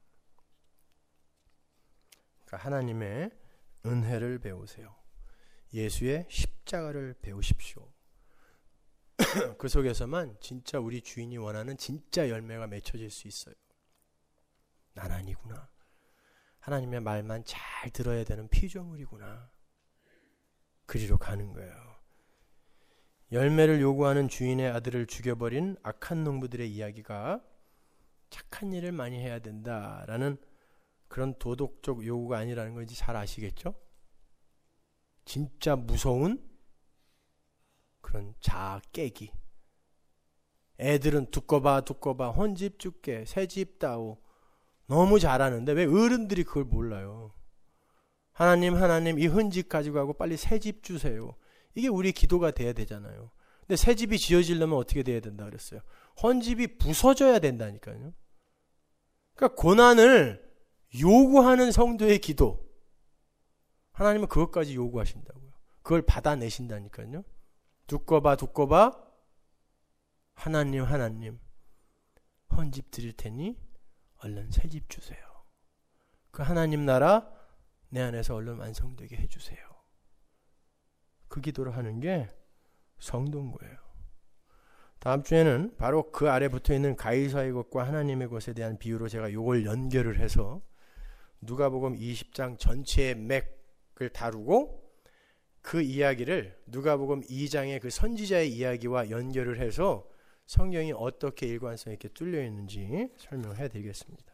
그러니까 하나님의 은혜를 배우세요. 예수의 십자가를 배우십시오. 그 속에서만 진짜 우리 주인이 원하는 진짜 열매가 맺혀질 수 있어요. 난 아니구나. 하나님의 말만 잘 들어야 되는 피조물이구나. 그리로 가는 거예요. 열매를 요구하는 주인의 아들을 죽여버린 악한 농부들의 이야기가 착한 일을 많이 해야 된다라는 그런 도덕적 요구가 아니라는 걸 이제 잘 아시겠죠? 진짜 무서운 그런 자아 깨기. 애들은 두꺼봐 두꺼봐 혼집 줄게 새집 따오 너무 잘하는데 왜 어른들이 그걸 몰라요? 하나님 하나님 이 헌집 가지고 가고 빨리 새집 주세요. 이게 우리 기도가 돼야 되잖아요. 근데 새집이 지어지려면 어떻게 돼야 된다 그랬어요? 헌집이 부서져야 된다니까요. 그러니까 고난을 요구하는 성도의 기도, 하나님은 그것까지 요구하신다고요. 그걸 받아내신다니까요. 두꺼봐 두꺼봐 하나님 하나님 헌집 드릴 테니 얼른 새집 주세요. 그 하나님 나라 내 안에서 얼른 완성되게 해주세요. 그 기도를 하는 게 성도인 거예요. 다음 주에는 바로 그 아래 붙어있는 가이사의 것과 하나님의 것에 대한 비유로 제가 이걸 연결을 해서 누가복음 이십 장 전체의 맥을 다루고 그 이야기를 누가복음 이 장의 그 선지자의 이야기와 연결을 해서 성경이 어떻게 일관성 있게 뚫려 있는지 설명해 드리겠습니다.